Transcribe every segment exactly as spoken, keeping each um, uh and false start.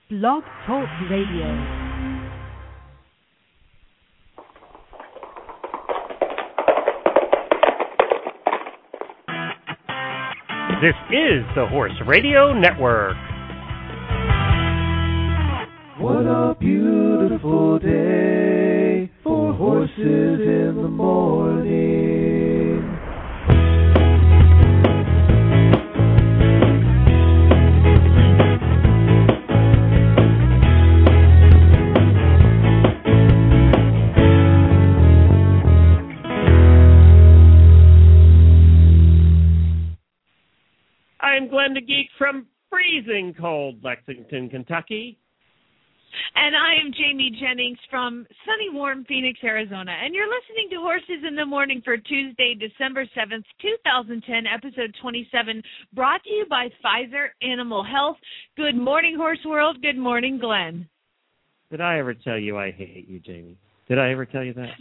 Blog Talk Radio. This is the Horse Radio Network. What a beautiful day for horses in the morning. I'm Glenn the Geek from freezing cold Lexington, Kentucky. And I am Jamie Jennings from sunny, warm Phoenix, Arizona. And you're listening to Horses in the Morning for Tuesday, December seventh, twenty ten, episode twenty-seven, brought to you by Pfizer Animal Health. Good morning, Horse World. Good morning, Glenn. Did I ever tell you I hate you, Jamie? Did I ever tell you that?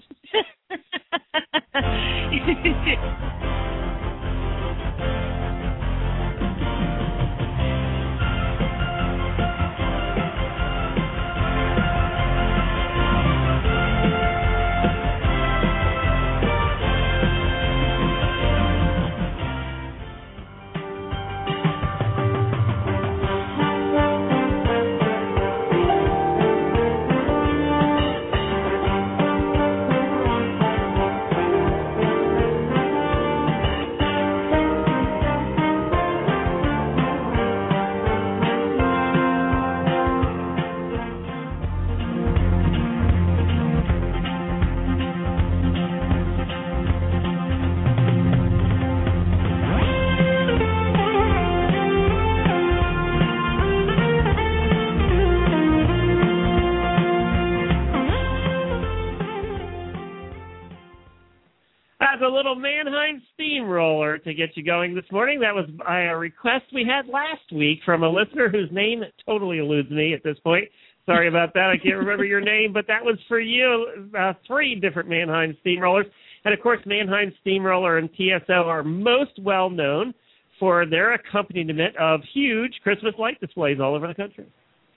A little Mannheim steamroller to get you going this morning. That was a request we had last week from a listener whose name totally eludes me at this point. Sorry about that. I can't remember your name, but that was for you. Uh, three different Mannheim steamrollers. And, of course, Mannheim Steamroller and T S O are most well known for their accompaniment of huge Christmas light displays all over the country.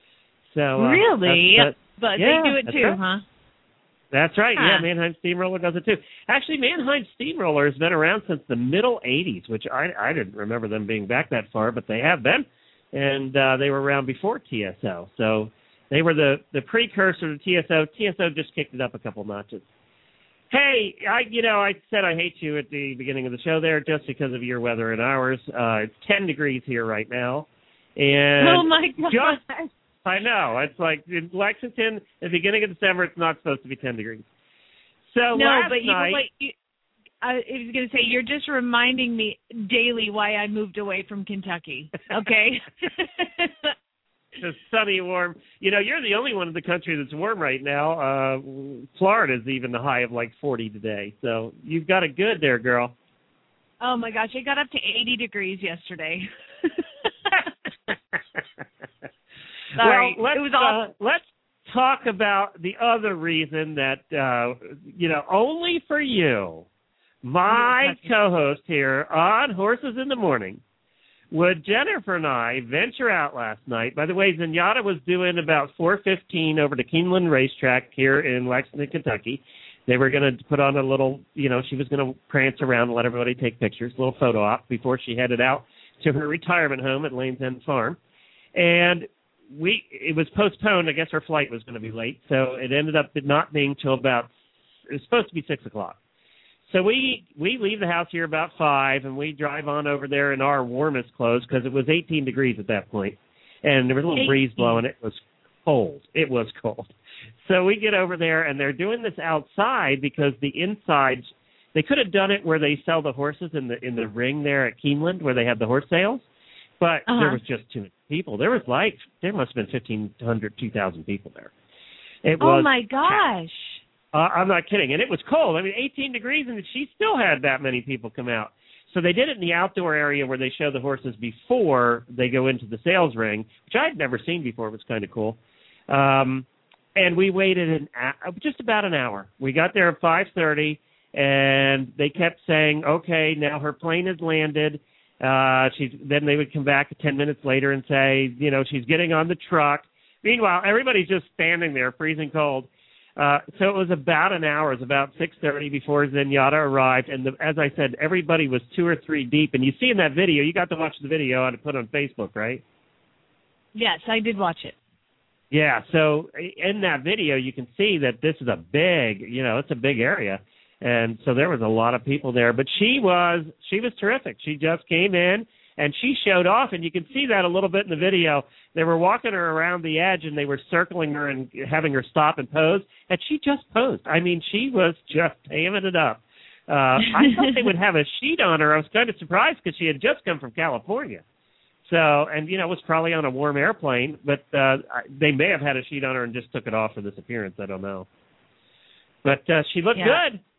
So uh, Really? That's, that's, but yeah, they do it too, right. huh? That's right. Huh. Yeah, Mannheim Steamroller does it too. Actually, Mannheim Steamroller has been around since the middle eighties, which I, I didn't remember them being back that far, but they have been. And uh, they were around before T S O. So they were the, the precursor to T S O. T S O just kicked it up a couple notches. Hey, I you know, I said I hate you at the beginning of the show there just because of your weather and ours. Uh, it's ten degrees here right now. And oh, my God. Just, I know. It's like in Lexington, at the beginning of December, it's not supposed to be ten degrees. So no, last but you, night, wait, you, I was going to say, you're just reminding me daily why I moved away from Kentucky, okay? it's sunny, warm. You know, you're the only one in the country that's warm right now. Uh, Florida's even the high of like forty today. So you've got it good there, girl. Oh, my gosh. I got up to eighty degrees yesterday. Sorry. Well, let's, it was awesome. uh, let's talk about the other reason that, uh, you know, only for you, my co-host here on Horses in the Morning, would Jennifer and I venture out last night. By the way, Zenyatta was doing about four fifteen over to Keeneland Racetrack here in Lexington, Kentucky. They were going to put on a little, you know, she was going to prance around and let everybody take pictures, a little photo op before she headed out to her retirement home at Lane's End Farm. And we it was postponed. I guess her flight was going to be late, so it ended up not being till about, it was supposed to be six o'clock. So we we leave the house here about five, and we drive on over there in our warmest clothes because it was eighteen degrees at that point, and there was a little breeze blowing. It was cold. It was cold. So we get over there, and they're doing this outside because the inside, they could have done it where they sell the horses in the in the ring there at Keeneland where they have the horse sales, but uh-huh. there was just too many people. There was like, there must have been fifteen hundred, two thousand people there. It oh, was my gosh. Uh, I'm not kidding. And it was cold. I mean, eighteen degrees, and she still had that many people come out. So they did it in the outdoor area where they show the horses before they go into the sales ring, which I'd never seen before. It was kind of cool. Um, and we waited an, uh, just about an hour. We got there at five thirty, and they kept saying, okay, now her plane has landed. Uh, she's, then they would come back ten minutes later and say, you know, she's getting on the truck. Meanwhile, everybody's just standing there, freezing cold. Uh, so it was about an hour. It was about six thirty before Zenyatta arrived. And the, as I said, everybody was two or three deep. And you see in that video, you got to watch the video I put on Facebook, right? Yes, I did watch it. Yeah, so in that video, you can see that this is a big, you know, it's a big area. And so there was a lot of people there. But she was, she was terrific. She just came in. And she showed off, and you can see that a little bit in the video. They were walking her around the edge, and they were circling her and having her stop and pose, and she just posed. I mean, she was just hamming it up. Uh, I thought they would have a sheet on her. I was kind of surprised because she had just come from California. So, and, you know, it was probably on a warm airplane, but uh, they may have had a sheet on her and just took it off for this appearance. I don't know. But uh, she looked yeah. good.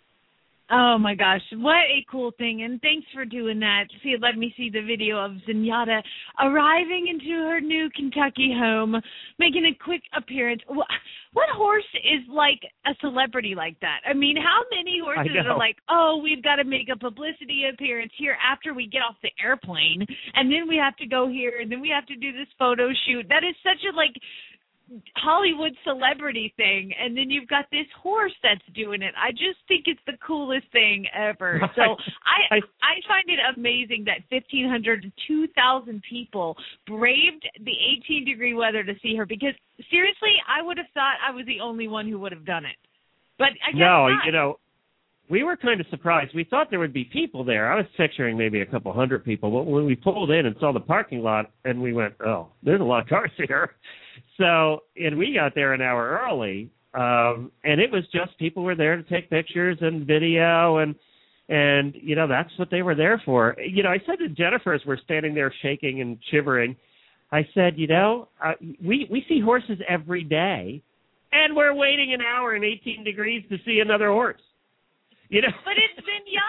Oh, my gosh. What a cool thing. And thanks for doing that. See, let me see the video of Zenyatta arriving into her new Kentucky home, making a quick appearance. What horse is like a celebrity like that? I mean, how many horses are like, oh, we've got to make a publicity appearance here after we get off the airplane, and then we have to go here, and then we have to do this photo shoot. That is such a, like, Hollywood celebrity thing, and then you've got this horse that's doing it. I just think it's the coolest thing ever. So I I find it amazing that fifteen hundred to two thousand people braved the eighteen degree weather to see her, because seriously, I would have thought I was the only one who would have done it. But I guess no, not. you know, we were kind of surprised. We thought there would be people there. I was picturing maybe a couple hundred people, but when we pulled in and saw the parking lot, and we went, oh, there's a lot of cars here. So, and we got there an hour early, um, and it was just people were there to take pictures and video, and, and you know, that's what they were there for. You know, I said to Jennifer as we're standing there shaking and shivering, I said, you know, uh, we, we see horses every day, and we're waiting an hour in eighteen degrees to see another horse. You know? But it's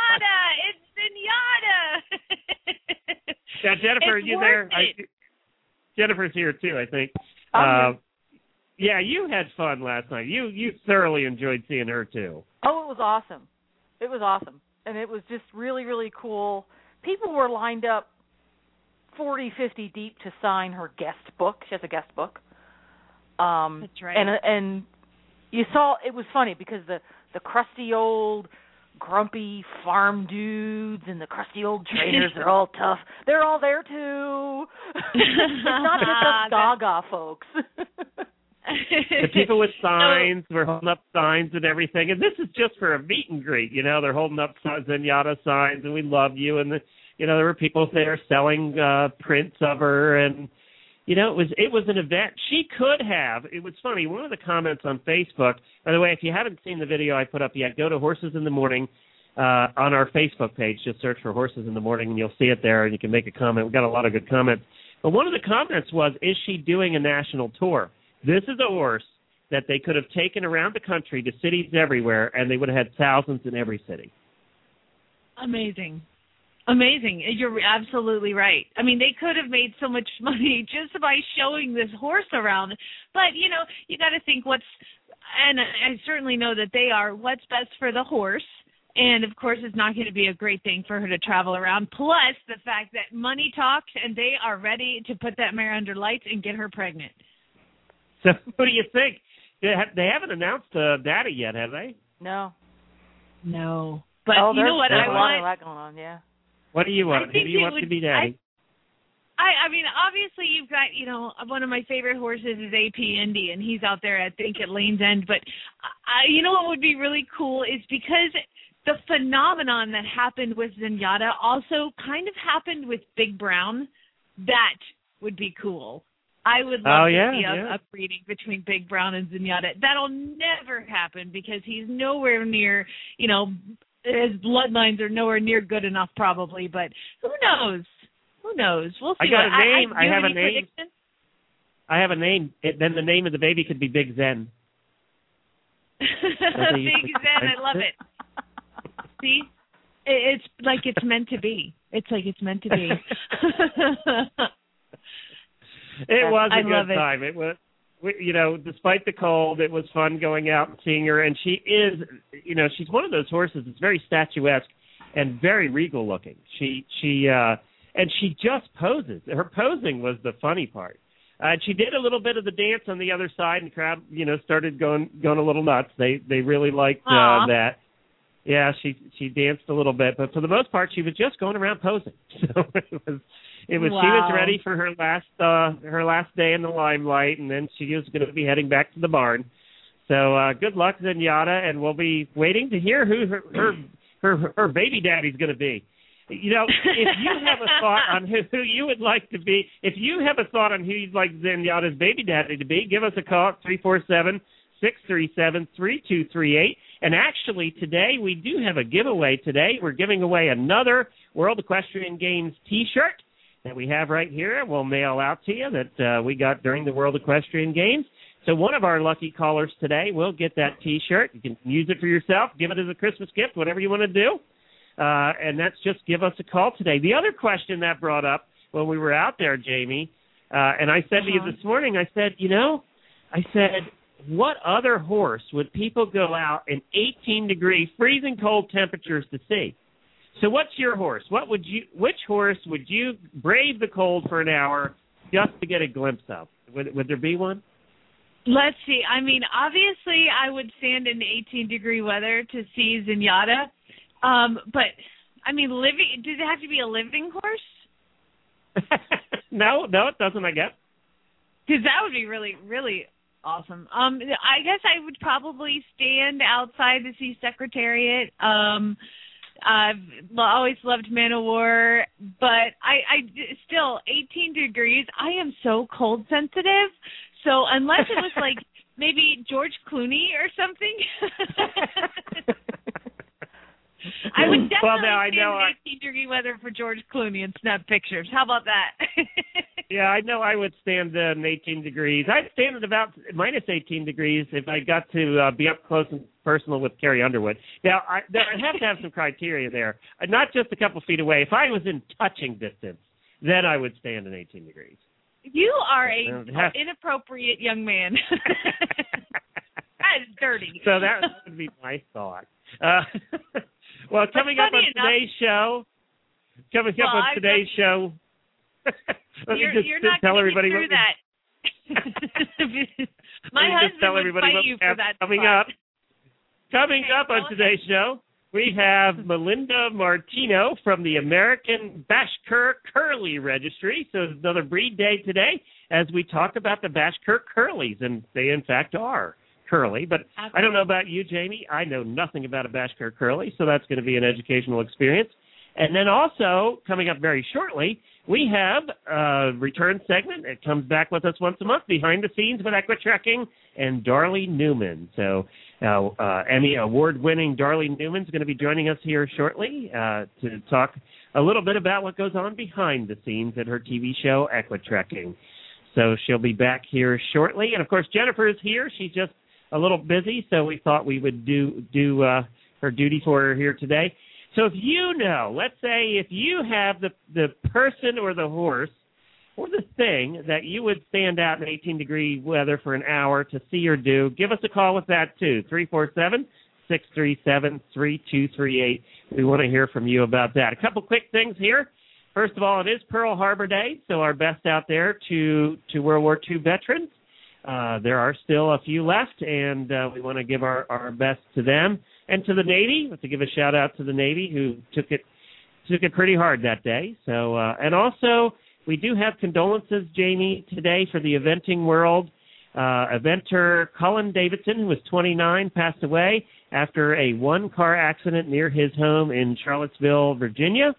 Zenyatta! It's Zenyatta! Yeah, Jennifer, it's you worth there? I, Jennifer's here, too, I think. Uh, yeah, you had fun last night. You you thoroughly enjoyed seeing her, too. Oh, it was awesome. It was awesome. And it was just really, really cool. People were lined up forty, fifty deep to sign her guest book. She has a guest book. Um, That's right. And, and you saw, it was funny because the, the crusty old grumpy farm dudes and the crusty old trainers are all tough. They're all there, too. It's not just us Gaga folks. The people with signs were holding up signs and everything, and this is just for a meet and greet. You know, they're holding up Zenyatta signs, and we love you, and the, you know, there were people there selling uh, prints of her, and you know, it was it was an event. She could have. It was funny. One of the comments on Facebook. By the way, if you haven't seen the video I put up yet, go to Horses in the Morning uh, on our Facebook page. Just search for Horses in the Morning, and you'll see it there, and you can make a comment. We've got a lot of good comments. But one of the comments was, "Is she doing a national tour?" This is a horse that they could have taken around the country to cities everywhere, and they would have had thousands in every city. Amazing. Amazing. You're absolutely right. I mean, they could have made so much money just by showing this horse around. But, you know, you got to think what's, and I certainly know that they are, what's best for the horse. And, of course, it's not going to be a great thing for her to travel around. Plus the fact that money talks, and they are ready to put that mare under lights and get her pregnant. So what do you think? They haven't announced uh, Daddy yet, have they? No. No. But oh, you know what I want? A lot going on, yeah. What do you want? Who do you want would, to be Daddy? I, I mean, obviously you've got, you know, one of my favorite horses is A P Indy, and he's out there, I think, at Lane's End. But I, you know what would be really cool is because the phenomenon that happened with Zenyatta also kind of happened with Big Brown. That would be cool. I would love oh, to yeah, see yeah. a breeding between Big Brown and Zenyatta. That'll never happen because he's nowhere near, you know, his bloodlines are nowhere near good enough probably, but who knows? Who knows? We'll see. I got what, a name. I, I, I have a name. Predictions? I have a name. It, then the name of the baby could be Big Zen. Big Zen, I love it. See? It, it's like it's meant to be. It's like it's meant to be. It was a I good time. It. it was, you know, despite the cold, it was fun going out and seeing her. And she is, you know, she's one of those horses that's very statuesque and very regal looking. She, she, uh, and she just poses. Her posing was the funny part. Uh, she did a little bit of the dance on the other side, and the crowd, you know, started going going a little nuts. They they really liked uh, that. Yeah, she she danced a little bit, but for the most part, she was just going around posing. So it was it was wow. she was ready for her last uh, her last day in the limelight, and then she was going to be heading back to the barn. So uh, good luck, Zenyatta, and we'll be waiting to hear who her her her, her baby daddy's going to be. You know, if you have a thought on who, who you would like to be, if you have a thought on who you'd like Zenyatta's baby daddy to be, give us a call at three four seven, six three seven, three two three eight. And actually, today we do have a giveaway today. We're giving away another World Equestrian Games T-shirt that we have right here. We'll mail out to you that uh, we got during the World Equestrian Games. So one of our lucky callers today will get that T-shirt. You can use it for yourself, give it as a Christmas gift, whatever you want to do. Uh, and that's just give us a call today. The other question that brought up when we were out there, Jamie, uh, and I said uh-huh. to you this morning, I said, you know, I said, what other horse would people go out in eighteen degree freezing cold temperatures to see? So what's your horse? What would you? Which horse would you brave the cold for an hour just to get a glimpse of? Would, would there be one? Let's see. I mean, obviously, I would stand in eighteen degree weather to see Zenyatta. Um, but, I mean, living, does it have to be a living horse? no, no, it doesn't, I guess. Because that would be really, really awesome. Um, I guess I would probably stand outside to see Secretariat. Um, I've always loved Man o' War, but I, I still, eighteen degrees, I am so cold sensitive. So unless it was like maybe George Clooney or something. I would definitely well, now, I stand know in eighteen degree weather for George Clooney and snap pictures. How about that? Yeah, I know I would stand uh, in eighteen degrees. I'd stand at about minus eighteen degrees if I got to uh, be up close and personal with Carrie Underwood. Now, I, I have to have some criteria there. Uh, not just a couple feet away. If I was in touching distance, then I would stand in eighteen degrees. You are a uh, inappropriate young man. That is dirty. So that would be my thought. Uh, well, coming up on enough, today's show, coming well, up on I've today's got, show, let you're, me just you're not tell gonna everybody get through what that. My let me husband just tell would everybody fight what you we for have that. coming spot. up. Coming Okay, up on today's show, we have Melinda Martino from the American Bashkir Curly Registry. So it's another breed day today as we talk about the Bashkir Curlies, and they in fact are curly. But Absolutely. I don't know about you, Jamie. I know nothing about a Bashkir Curly, so that's going to be an educational experience. And then also, coming up very shortly, we have a return segment. It comes back with us once a month, Behind the Scenes with Equitrekking and Darlene Newman. So uh, uh, Emmy award-winning Darlene Newman is going to be joining us here shortly uh, to talk a little bit about what goes on behind the scenes at her T V show, Equitrekking. So she'll be back here shortly. And, of course, Jennifer is here. She's just a little busy, so we thought we would do, do uh, her duty for her here today. So if you know, let's say if you have the, the person or the horse or the thing that you would stand out in eighteen degree weather for an hour to see or do, give us a call with that too, three four seven, six three seven, three two three eight. We want to hear from you about that. A couple quick things here. First of all, it is Pearl Harbor Day, so our best out there to, to World War Two veterans. Uh, there are still a few left, and uh, we want to give our, our best to them. And to the Navy, let's give a shout out to the Navy who took it took it pretty hard that day. So, uh, and also we do have condolences, Jamie, today for the eventing world. Uh, eventer Colin Davidson, who was twenty-nine, passed away after a one-car accident near his home in Charlottesville, Virginia.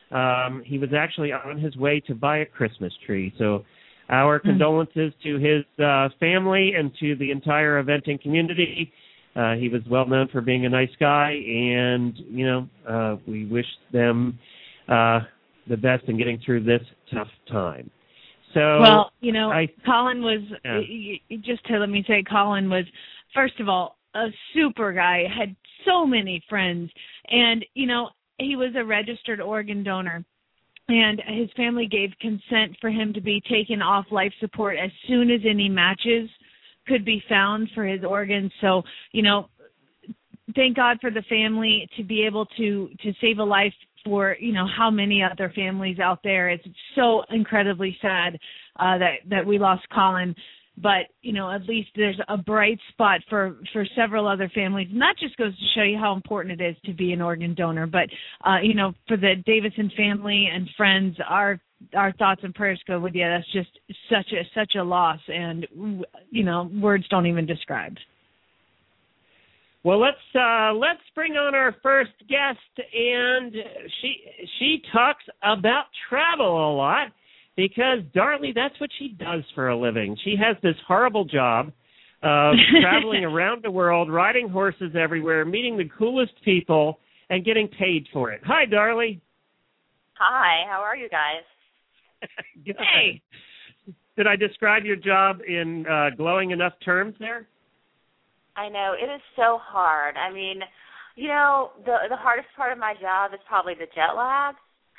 Um, he was actually on his way to buy a Christmas tree. So, our condolences to his uh, family and to the entire eventing community. Uh, he was well known for being a nice guy, and, you know, uh, we wish them uh, the best in getting through this tough time. So, well, you know, I, Colin was, yeah. just to let me say, Colin was, first of all, a super guy, had so many friends, and, you know, he was a registered organ donor. And his family gave consent for him to be taken off life support as soon as any matches could be found for his organs. So, you know, thank God for the family to be able to, to save a life for, you know, how many other families out there. It's so incredibly sad. uh, that that we lost Colin. But, you know, at least there's a bright spot for, for several other families. And that just goes to show you how important it is to be an organ donor. But, uh, you know, for the Davidson family and friends, our our thoughts and prayers go with you. That's just such a such a loss. And, you know, words don't even describe. Well, let's uh, let's bring on our first guest. And she she talks about travel a lot. Because, Darlie, that's what she does for a living. She has this horrible job of traveling around the world, riding horses everywhere, meeting the coolest people, and getting paid for it. Hi, Darlie. Hi, how are you guys? Good. Hey. Did I describe your job in uh, glowing enough terms there? I know. It is so hard. I mean, you know, the the hardest part of my job is probably the jet lag.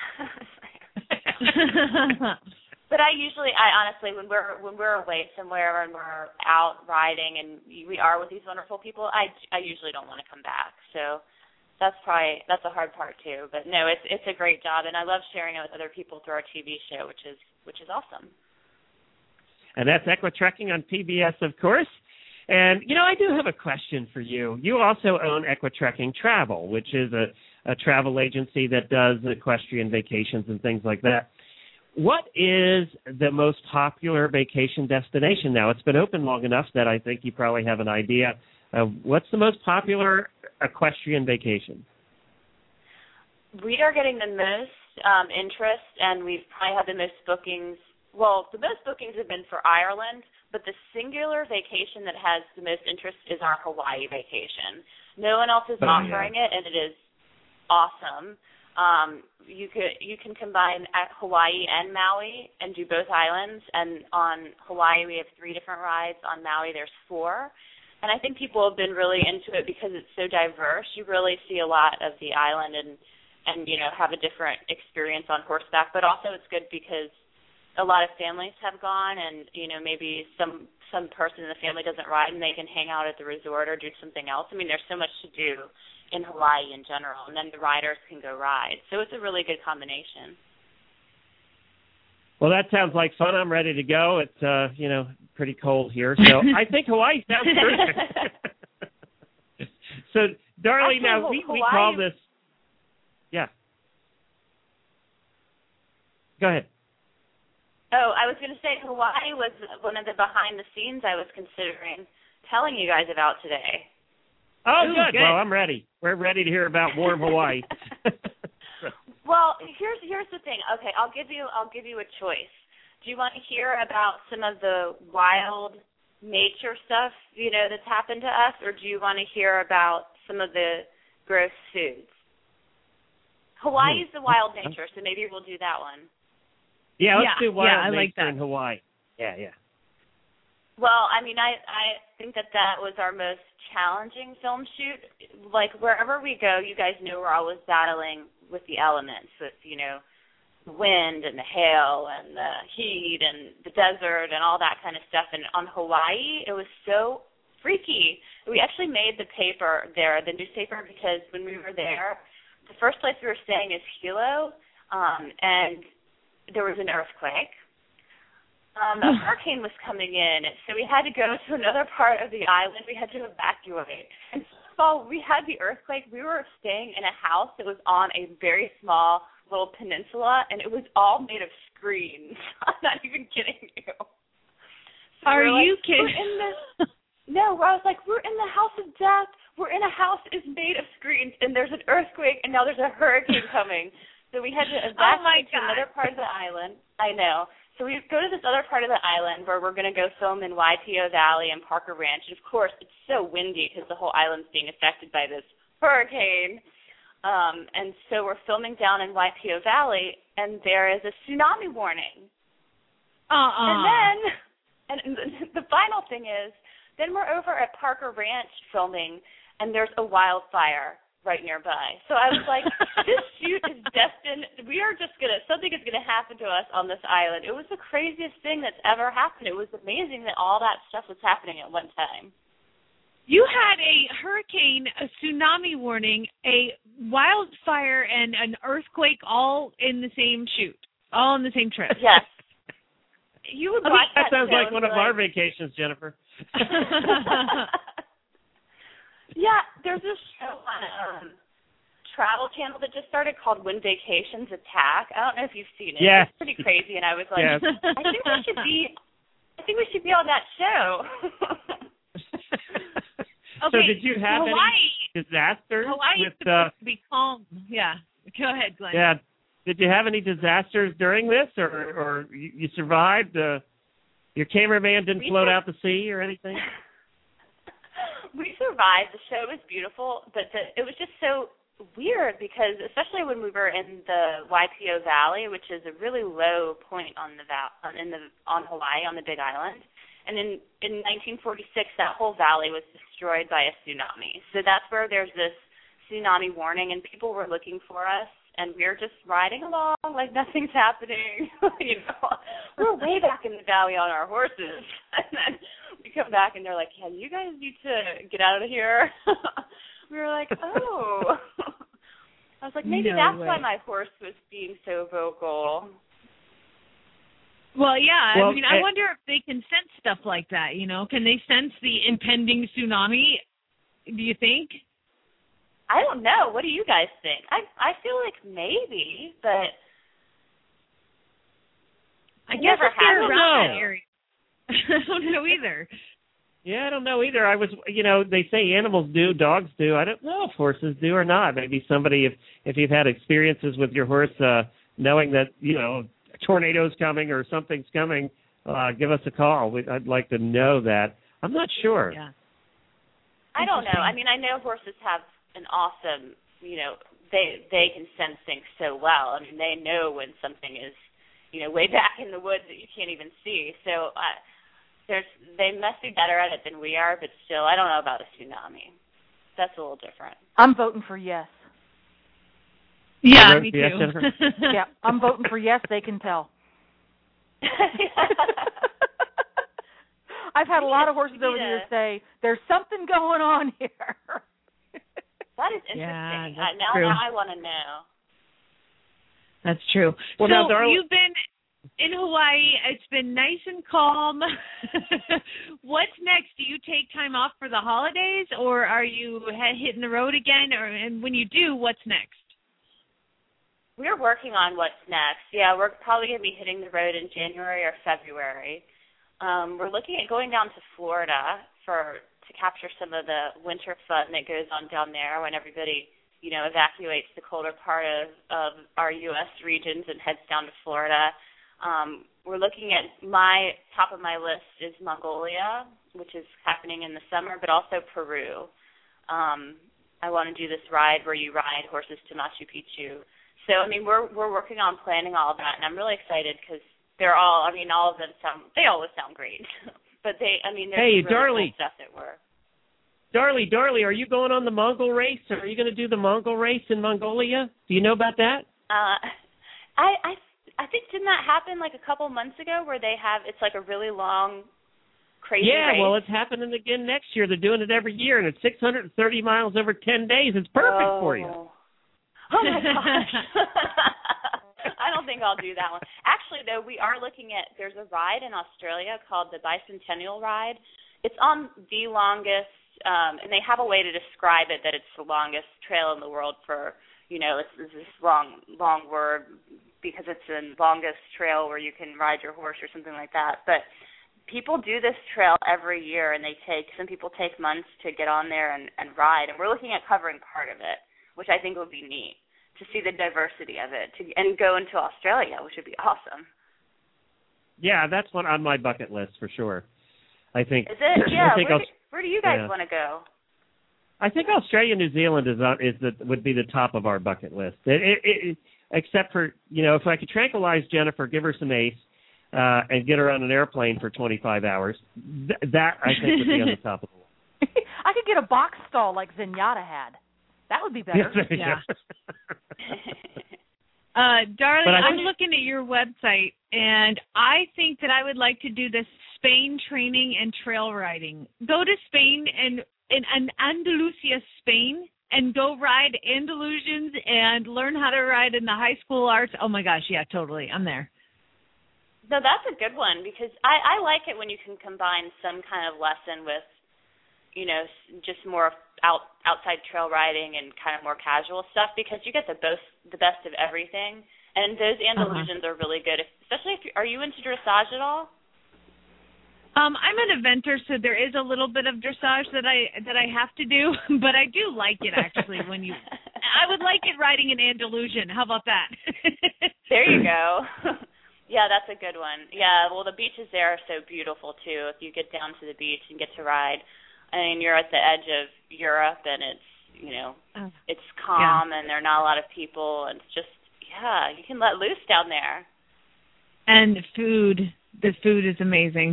But I usually, I honestly, when we're when we're away somewhere and we're out riding and we are with these wonderful people, I, I usually don't want to come back. So that's probably that's a hard part too. But no, it's it's a great job, and I love sharing it with other people through our T V show, which is which is awesome. And that's Equitrekking on P B S, of course. And you know, I do have a question for you. You also own Equitrekking Travel, which is a a travel agency that does equestrian vacations and things like that. What is the most popular vacation destination now? It's been open long enough that I think you probably have an idea of what's the most popular equestrian vacation. We are getting the most um, interest, and we've probably had the most bookings. Well, the most bookings have been for Ireland, but the singular vacation that has the most interest is our Hawaii vacation. No one else is oh, offering yeah. it, and it is awesome. Um, you could you can combine Hawaii and Maui and do both islands. And on Hawaii we have three different rides. On Maui there's four. And I think people have been really into it because it's so diverse. You really see a lot of the island and and you know have a different experience on horseback. But also it's good because a lot of families have gone, and you know maybe some some person in the family doesn't ride and they can hang out at the resort or do something else. I mean, there's so much to do in Hawaii in general, and then the riders can go ride. So it's a really good combination. Well, that sounds like fun. I'm ready to go. It's, uh, you know, pretty cold here. So I think Hawaii sounds perfect. So, Darlie, Actually, now we, Hawaii, we call this, yeah. Go ahead. Oh, I was going to say Hawaii was one of the behind the scenes I was considering telling you guys about today. Oh, Ooh, good. good. Well, I'm ready. We're ready to hear about warm Hawaii. Well, here's here's the thing. Okay, I'll give you I'll give you a choice. Do you want to hear about some of the wild nature stuff, you know, that's happened to us, or do you want to hear about some of the gross foods? Hawaii's the wild nature, so maybe we'll do that one. Yeah, let's yeah, do wild yeah, I like nature that. in Hawaii. Yeah, yeah. Well, I mean, I I think that that was our most challenging film shoot. Like, wherever we go, you guys know we're always battling with the elements, with, you know, the wind and the hail and the heat and the desert and all that kind of stuff. And on Hawaii, it was so freaky. We actually made the paper there, the newspaper, because when we were there, the first place we were staying is Hilo, um, and there was an earthquake. Um, a hurricane was coming in, so we had to go to another part of the island. We had to evacuate. And so we had the earthquake. We were staying in a house that was on a very small little peninsula, and it was all made of screens. I'm not even kidding you. So Are we you like, kidding? We're in this, no, I was like, we're in the house of death. We're in a house that is made of screens, and there's an earthquake, and now there's a hurricane coming. So we had to evacuate oh to another part of the island. I know. So we go to this other part of the island where we're going to go film in Waipio Valley and Parker Ranch. And, of course, it's so windy because the whole island's being affected by this hurricane. Um, and so we're filming down in Waipio Valley, and there is a tsunami warning. Uh-uh. And then, and the final thing is, then we're over at Parker Ranch filming, and there's a wildfire right nearby. So I was like, this shoot is destined. We are just going to, something is going to happen to us on this island. It was the craziest thing that's ever happened. It was amazing that all that stuff was happening at one time. You had a hurricane, a tsunami warning, a wildfire, and an earthquake all in the same shoot, all in the same trip. Yes. you would I watch mean, that that sounds show like and one be of our vacations, Jennifer. Yeah, there's this show on um, Travel Channel that just started called When Vacations Attack. I don't know if you've seen it. Yes. It's pretty crazy, and I was like, Yes. I think we should be. I think we should be on that show. So Okay, did you have Hawaii, any disasters Hawaii with is uh, supposed to be calm. Yeah. Go ahead, Glenn. yeah, did you have any disasters during this, or or you, you survived? Uh, your cameraman didn't We float sur- out to sea or anything? We survived. The show was beautiful, but the, it was just so weird because, especially when we were in the Waipio Valley, which is a really low point on the val- in the on Hawaii on the Big Island, and in in nineteen forty-six, that whole valley was destroyed by a tsunami. So that's where there's this tsunami warning, and people were looking for us, and we were just riding along like nothing's happening. You know, we're way back in the valley on our horses, and then we come back, and they're like, "Yeah, you guys need to get out of here." We were like, "Oh." I was like, maybe No that's way. why my horse was being so vocal. Well, yeah. Well, I mean, I eh, wonder if they can sense stuff like that. You know, can they sense the impending tsunami? Do you think? I don't know. What do you guys think? I I feel like maybe, but I It guess never if they're happened. around that No. area. I don't know either. Yeah, I don't know either. I was, you know, they say animals do, dogs do. I don't know if horses do or not. Maybe somebody, if if you've had experiences with your horse, uh, knowing that, you know, a tornado's coming or something's coming, uh, give us a call. We, I'd like to know that. I'm not sure. Yeah. I don't know. I mean, I know horses have an awesome, you know, they they can sense things so well. I mean, they know when something is, you know, way back in the woods that you can't even see. So uh, there's they must be better at it than we are, but still, I don't know about a tsunami. That's a little different. I'm voting for yes. Yeah, vote me for yes, too. Jennifer? Yeah, I'm voting for yes. They can tell. I've had a lot of horses over the years say, "There's something going on here." That is interesting. Yeah, uh, that's now, true. now I want to know. That's true. Well, so now, Darla- you've been in Hawaii. It's been nice and calm. What's next? Do you take time off for the holidays, or are you he- hitting the road again? Or and when you do, what's next? We're working on what's next. Yeah, we're probably going to be hitting the road in January or February. Um, we're looking at going down to Florida for to capture some of the winter fun that goes on down there when everybody, you know, evacuates the colder part of, of our U S regions and heads down to Florida. Um, we're looking at my top of my list is Mongolia, which is happening in the summer, but also Peru. Um, I want to do this ride where you ride horses to Machu Picchu. So, I mean, we're we're working on planning all of that, and I'm really excited because they're all, I mean, all of them sound, they always sound great. But they, I mean, there's Hey, really Darlie. cool stuff that we're. Darlie, Darlie, are you going on the Mongol race? Or are you going to do the Mongol race in Mongolia? Do you know about that? Uh, I, I, I think, didn't that happen like a couple months ago where they have, it's like a really long, crazy Yeah, race? well, it's happening again next year. They're doing it every year, and it's six hundred thirty miles over ten days. It's perfect oh. for you. Oh, my gosh. I don't think I'll do that one. Actually, though, we are looking at, there's a ride in Australia called the Bicentennial Ride. It's on the longest, um, and they have a way to describe it that it's the longest trail in the world for, you know, it's, it's this long, long word because it's the longest trail where you can ride your horse or something like that. But people do this trail every year, and they take, some people take months to get on there and, and ride, and we're looking at covering part of it, which I think would be neat to see the diversity of it, to, and go into Australia, which would be awesome. Yeah, that's one on my bucket list for sure. I think. Is it? Yeah. I think Where, Aus- do, where do you guys yeah. want to go? I think Australia, New Zealand is on, is the would be the top of our bucket list. It, it, it, except for, you know, if I could tranquilize Jennifer, give her some ACE, uh, and get her on an airplane for twenty-five hours, th- that I think would be on the top of the list. I could get a box stall like Zenyatta had. That would be better. There you Yeah. go. Uh, Darling, But I I'm think- looking at your website, and I think that I would like to do this Spain training and trail riding. Go to Spain and in, in Andalusia, Spain, and go ride Andalusians and learn how to ride in the high school arts. Oh my gosh, yeah, totally. I'm there. No, that's a good one because I, I like it when you can combine some kind of lesson with, you know, just more out outside trail riding and kind of more casual stuff because you get the both the best of everything. And those Andalusians uh-huh. are really good, especially if you, are you into dressage at all? Um, I'm an eventer, so there is a little bit of dressage that I that I have to do, but I do like it actually. When you, I would like it riding an Andalusian. How about that? There you go. Yeah, that's a good one. Yeah, well, the beaches there are so beautiful too. If you get down to the beach and get to ride, I mean, you're at the edge of Europe, and it's you know, oh. it's calm, yeah. and there are not a lot of people, and it's just yeah, you can let loose down there. And food, the food is amazing.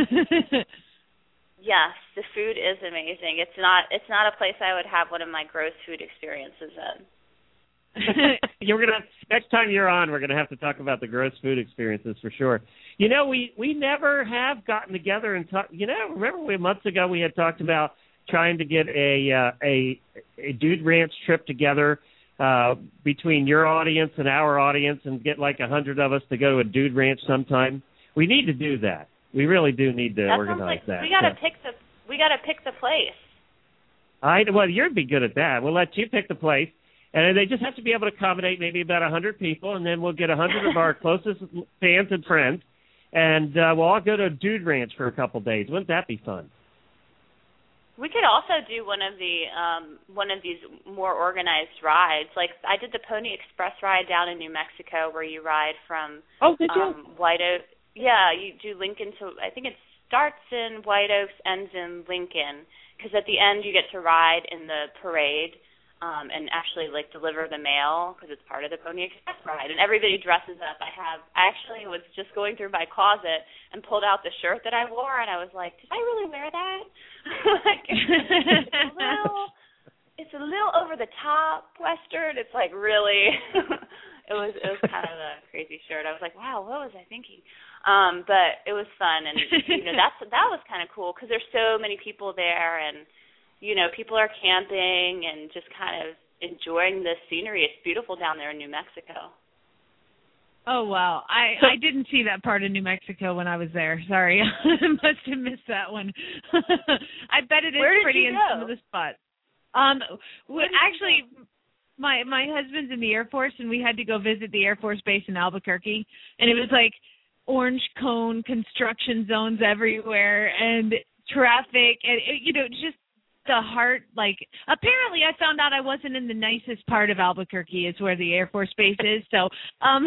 Yes, the food is amazing. It's not it's not a place I would have one of my gross food experiences in. You're gonna next time you're on, we're gonna have to talk about the gross food experiences for sure. You know, we we never have gotten together and talk. You know, remember we months ago we had talked about trying to get a uh, a a Dude Ranch trip together uh, between your audience and our audience, and get like a hundred of us to go to a Dude Ranch sometime. We need to do that. We really do need to that organize like, that. We gotta so. pick the we gotta pick the place. I well, you'd be good at that. We'll let you pick the place. And they just have to be able to accommodate maybe about one hundred people, and then we'll get one hundred of our closest fans and friends, and uh, we'll all go to a Dude Ranch for a couple days. Wouldn't that be fun? We could also do one of the um, one of these more organized rides. Like I did the Pony Express ride down in New Mexico, where you ride from oh, did you? Um, White Oak. Yeah, you do Lincoln to. I think it starts in White Oaks, ends in Lincoln, because at the end you get to ride in the parade. Um, and actually, like, deliver the mail because it's part of the Pony Express ride. And everybody dresses up. I have – I actually was just going through my closet and pulled out the shirt that I wore, and I was like, did I really wear that? Like, it's a little – it's a little over the top Western. It's, like, really – it was it was kind of a crazy shirt. I was like, wow, what was I thinking? Um, but it was fun. And, you know, that's that was kind of cool because there's so many people there and – you know, people are camping and just kind of enjoying the scenery. It's beautiful down there in New Mexico. Oh, wow. I, I didn't see that part of New Mexico when I was there. Sorry. I must have missed that one. I bet it is Where did pretty you in go? some of the spots. Um, well, actually, my my husband's in the Air Force, and we had to go visit the Air Force Base in Albuquerque. And it was like orange cone construction zones everywhere and traffic and, you know, just the heart, like, apparently I found out I wasn't in the nicest part of Albuquerque is where the Air Force Base is. So um,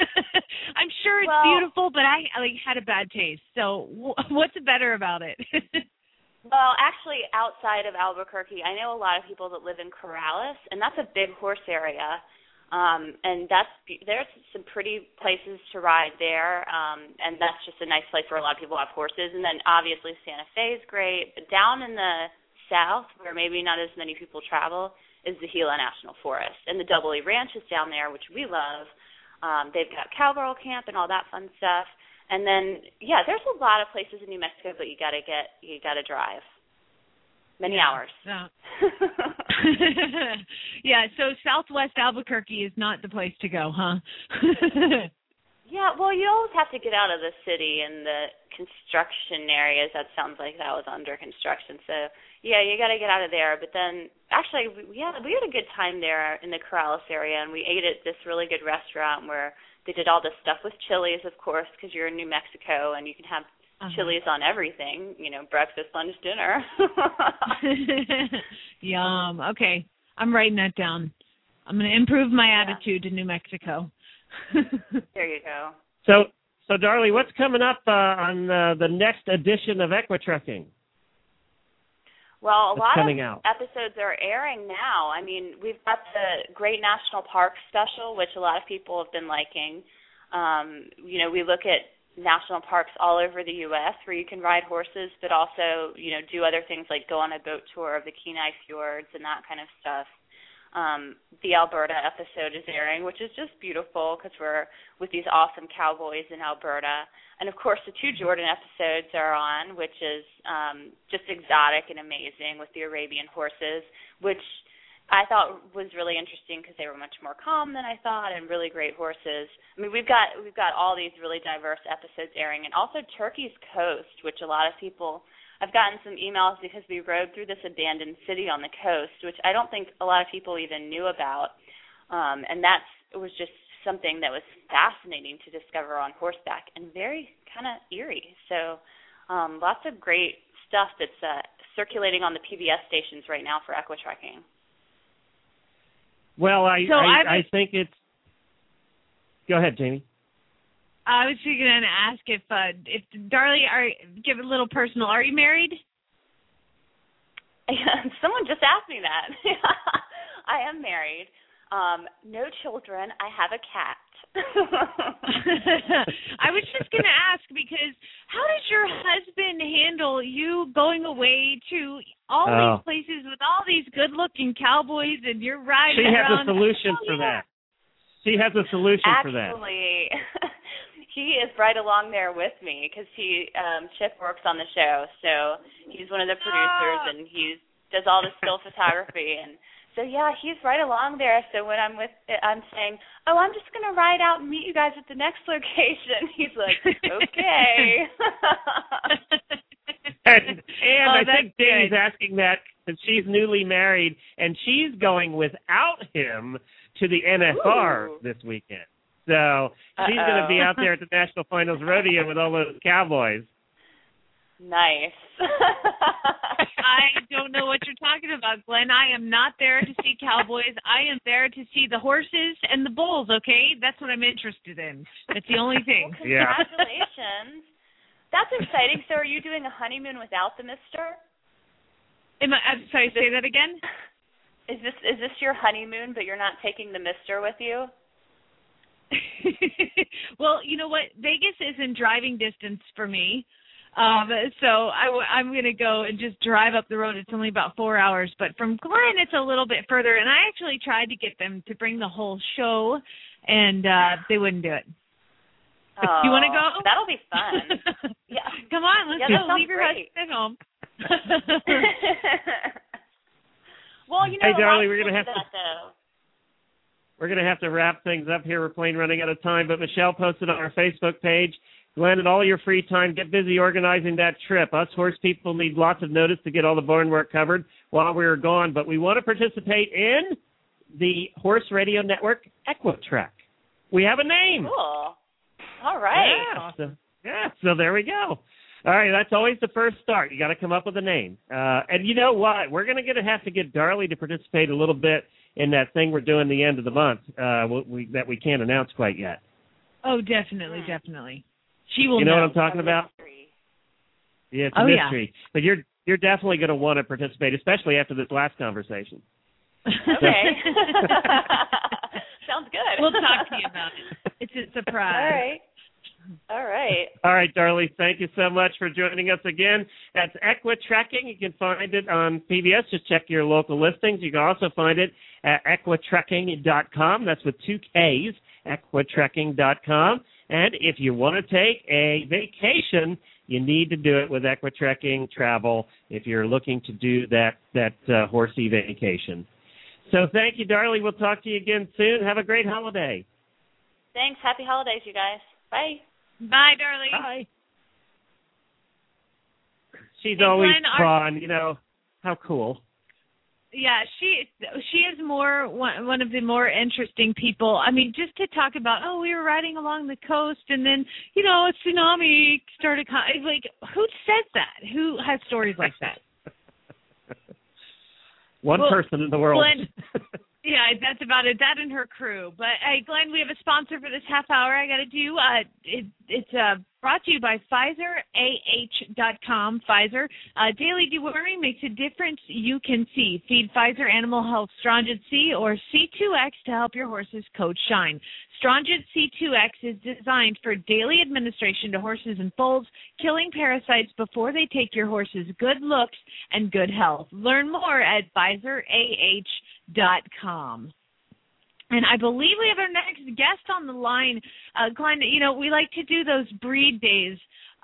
I'm sure it's well, beautiful, but I like had a bad taste. So w- what's better about it? Well, actually, outside of Albuquerque, I know a lot of people that live in Corrales, and that's a big horse area. Um, and that's there's some pretty places to ride there, um, and that's just a nice place where a lot of people have horses. And then obviously Santa Fe is great, but down in the south, where maybe not as many people travel, is the Gila National Forest. And the Double E Ranch is down there, which we love. Um, they've got Cowgirl Camp and all that fun stuff. And then, yeah, there's a lot of places in New Mexico, but you got to get, you got to drive. Many yeah, hours. Yeah. Yeah, so Southwest Albuquerque is not the place to go, huh? Yeah, well, you always have to get out of the city and the construction areas. That sounds like that was under construction. So, yeah, you got to get out of there. But then, actually, we had, we had a good time there in the Corrales area, and we ate at this really good restaurant where they did all this stuff with chilies, of course, because you're in New Mexico, and you can have uh-huh. chilies on everything, you know, breakfast, lunch, dinner. Yum. Okay, I'm writing that down. I'm going to improve my yeah. attitude to New Mexico. There you go. So, so Darlie, what's coming up uh, on uh, the next edition of Equitrucking? Well, a What's lot of out? episodes are airing now. I mean, we've got the Great National Park special, which a lot of people have been liking. Um, you know, we look at national parks all over the U S where you can ride horses, but also, you know, do other things like go on a boat tour of the Kenai Fjords and that kind of stuff. Um, the Alberta episode is airing, which is just beautiful because we're with these awesome cowboys in Alberta. And, of course, the two Jordan episodes are on, which is um, just exotic and amazing with the Arabian horses, which I thought was really interesting because they were much more calm than I thought, and really great horses. I mean, we've got we've got all these really diverse episodes airing, and also Turkey's Coast, which a lot of people. I've gotten some emails because we rode through this abandoned city on the coast, which I don't think a lot of people even knew about, um, and that's it was just something that was fascinating to discover on horseback and very kind of eerie. So, um, lots of great stuff that's uh, circulating on the P B S stations right now for equitrekking. Well, I So I, I've- I think it's. Go ahead, Jamie. I was going to ask if, uh, if Darlie, are give a little personal. Are you married? Someone just asked me that. I am married. Um, no children. I have a cat. I was just going to ask because how does your husband handle you going away to all Oh. these places with all these good-looking cowboys and you're riding She has around? a solution Oh, for yeah. that. She has a solution for that. Actually, he is right along there with me because he um, Chip works on the show, so he's one of the producers Ah. and he does all the still photography, and so yeah, he's right along there. So when I'm with, I'm saying, oh, I'm just gonna ride out and meet you guys at the next location. He's like, okay. And, and Oh, I that's think Jamie's good. asking that because she's newly married and she's going without him to the N F R Ooh. this weekend. So she's going to be Uh-oh. out there at the National Finals Rodeo with all those cowboys. Nice. I don't know what you're talking about, Glenn. I am not there to see cowboys. I am there to see the horses and the bulls, okay? That's what I'm interested in. That's the only thing. Well, Yeah. congratulations. That's exciting. So are you doing a honeymoon without the mister? Am I, I'm sorry, say that again? Is this is this your honeymoon, but you're not taking the mister with you? Well, you know what? Vegas is in driving distance for me. Um, so I, I'm going to go and just drive up the road. It's only about four hours. But from Glenn, it's a little bit further. And I actually tried to get them to bring the whole show, and uh, they wouldn't do it. Oh, You want to go? That'll be fun. Yeah. Come on, let's Yeah, go. that sounds Leave your great. husband at home. Well, you know, Hey, a lot Darlie, of we're people gonna do have to- that, though. We're going to have to wrap things up here. We're plain running out of time, but Michelle posted on our Facebook page, Glenn, in all your free time, get busy organizing that trip. Us horse people need lots of notice to get all the barn work covered while we're gone, but we want to participate in the Horse Radio Network Equitrek. We have a name. Cool. All right. Yeah, so, yeah, so there we go. All right, that's always the first start. You got to come up with a name. Uh, and you know what? We're going to have to get Darlie to participate a little bit in that thing we're doing the end of the month uh, we, that we can't announce quite yet. Oh, definitely, definitely. She will You know, know. what I'm talking about? Mystery. Yeah, it's a Oh, yeah. mystery. But you're you're definitely going to want to participate, especially after this last conversation. Okay. Sounds good. We'll talk to you about it. It's a All surprise. right. All right. All right, Darlie, thank you so much for joining us again. That's Equitrekking. You can find it on P B S. Just check your local listings. You can also find it at equitrekking dot com. That's with two K's, equitrekking dot com. And if you want to take a vacation, you need to do it with Equitrekking Travel if you're looking to do that, that uh, horsey vacation. So thank you, Darlie. We'll talk to you again soon. Have a great holiday. Thanks. Happy holidays, you guys. Bye. Bye, darling. Bye. She's Hey, always Glenn, are- fun, you know. How cool. Yeah, she she is more one, one of the more interesting people. I mean, just to talk about, oh, we were riding along the coast, and then you know a tsunami started. Con- it's like, who says that? Who has stories like that? One Well, person in the world. Glenn, yeah, that's about it. That and her crew. But hey, Glenn, we have a sponsor for this half hour. I got to do. Uh, it, it's uh, brought to you by Pfizer A H dot com. Pfizer uh, daily deworming makes a difference you can see. Feed Pfizer Animal Health Strongyl C or C two X to help your horse's coat shine. Strongyl C two X is designed for daily administration to horses and foals, killing parasites before they take your horse's good looks and good health. Learn more at Pfizer A H dot com. And I believe we have our next guest on the line. Uh, Glenn, you know, we like to do those breed days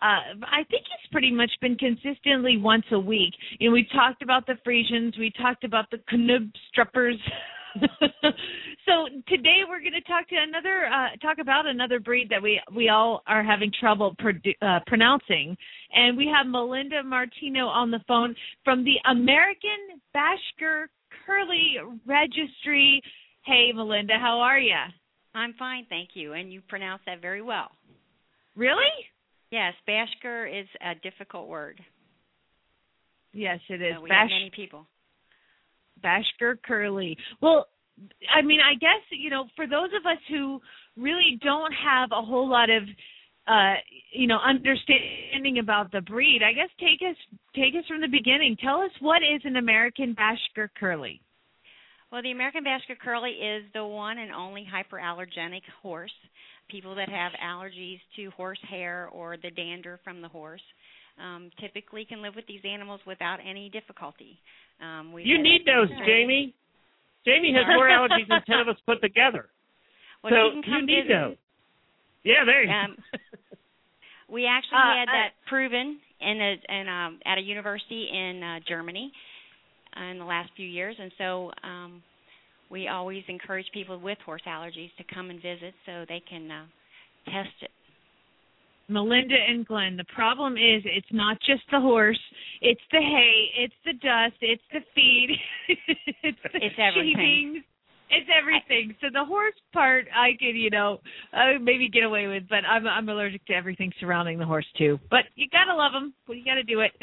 Uh, I think it's pretty much been consistently once a week. You know, we talked about the Friesians, we talked about the Knubstruppers. So today we're going to talk to another, uh, talk about another breed that we we all are having trouble produ- uh, pronouncing, and we have Melinda Martino on the phone from the American Bashkir Curly Registry. Hey, Melinda, how are you? I'm fine, thank you, and you pronounce that very well. Really? Yes, Bashkir is a difficult word. Yes, it is. So we Bash- have many people. Bashkir Curly. Well, I mean, I guess, you know, for those of us who really don't have a whole lot of, uh, you know, understanding about the breed, I guess take us take us from the beginning. Tell us, what is an American Bashkir Curly? Well, the American Bashkir Curly is the one and only hyperallergenic horse. People that have allergies to horse hair or the dander from the horse um, typically can live with these animals without any difficulty. Um, you need those, Jamie. Jamie has more allergies than ten of us put together. Well, so you, can come you need visit. those. Yeah, there you um, go. We actually uh, had uh, that proven in a, in um, at a university in uh, Germany in the last few years, and so um, we always encourage people with horse allergies to come and visit so they can uh, test it. Melinda and Glenn, the problem is it's not just the horse, it's the hay, it's the dust, it's the feed, it's the it's everything. shavings, it's everything. So the horse part I could, you know, uh, maybe get away with, but I'm I'm allergic to everything surrounding the horse too. But you gotta love them. Well, you gotta do it.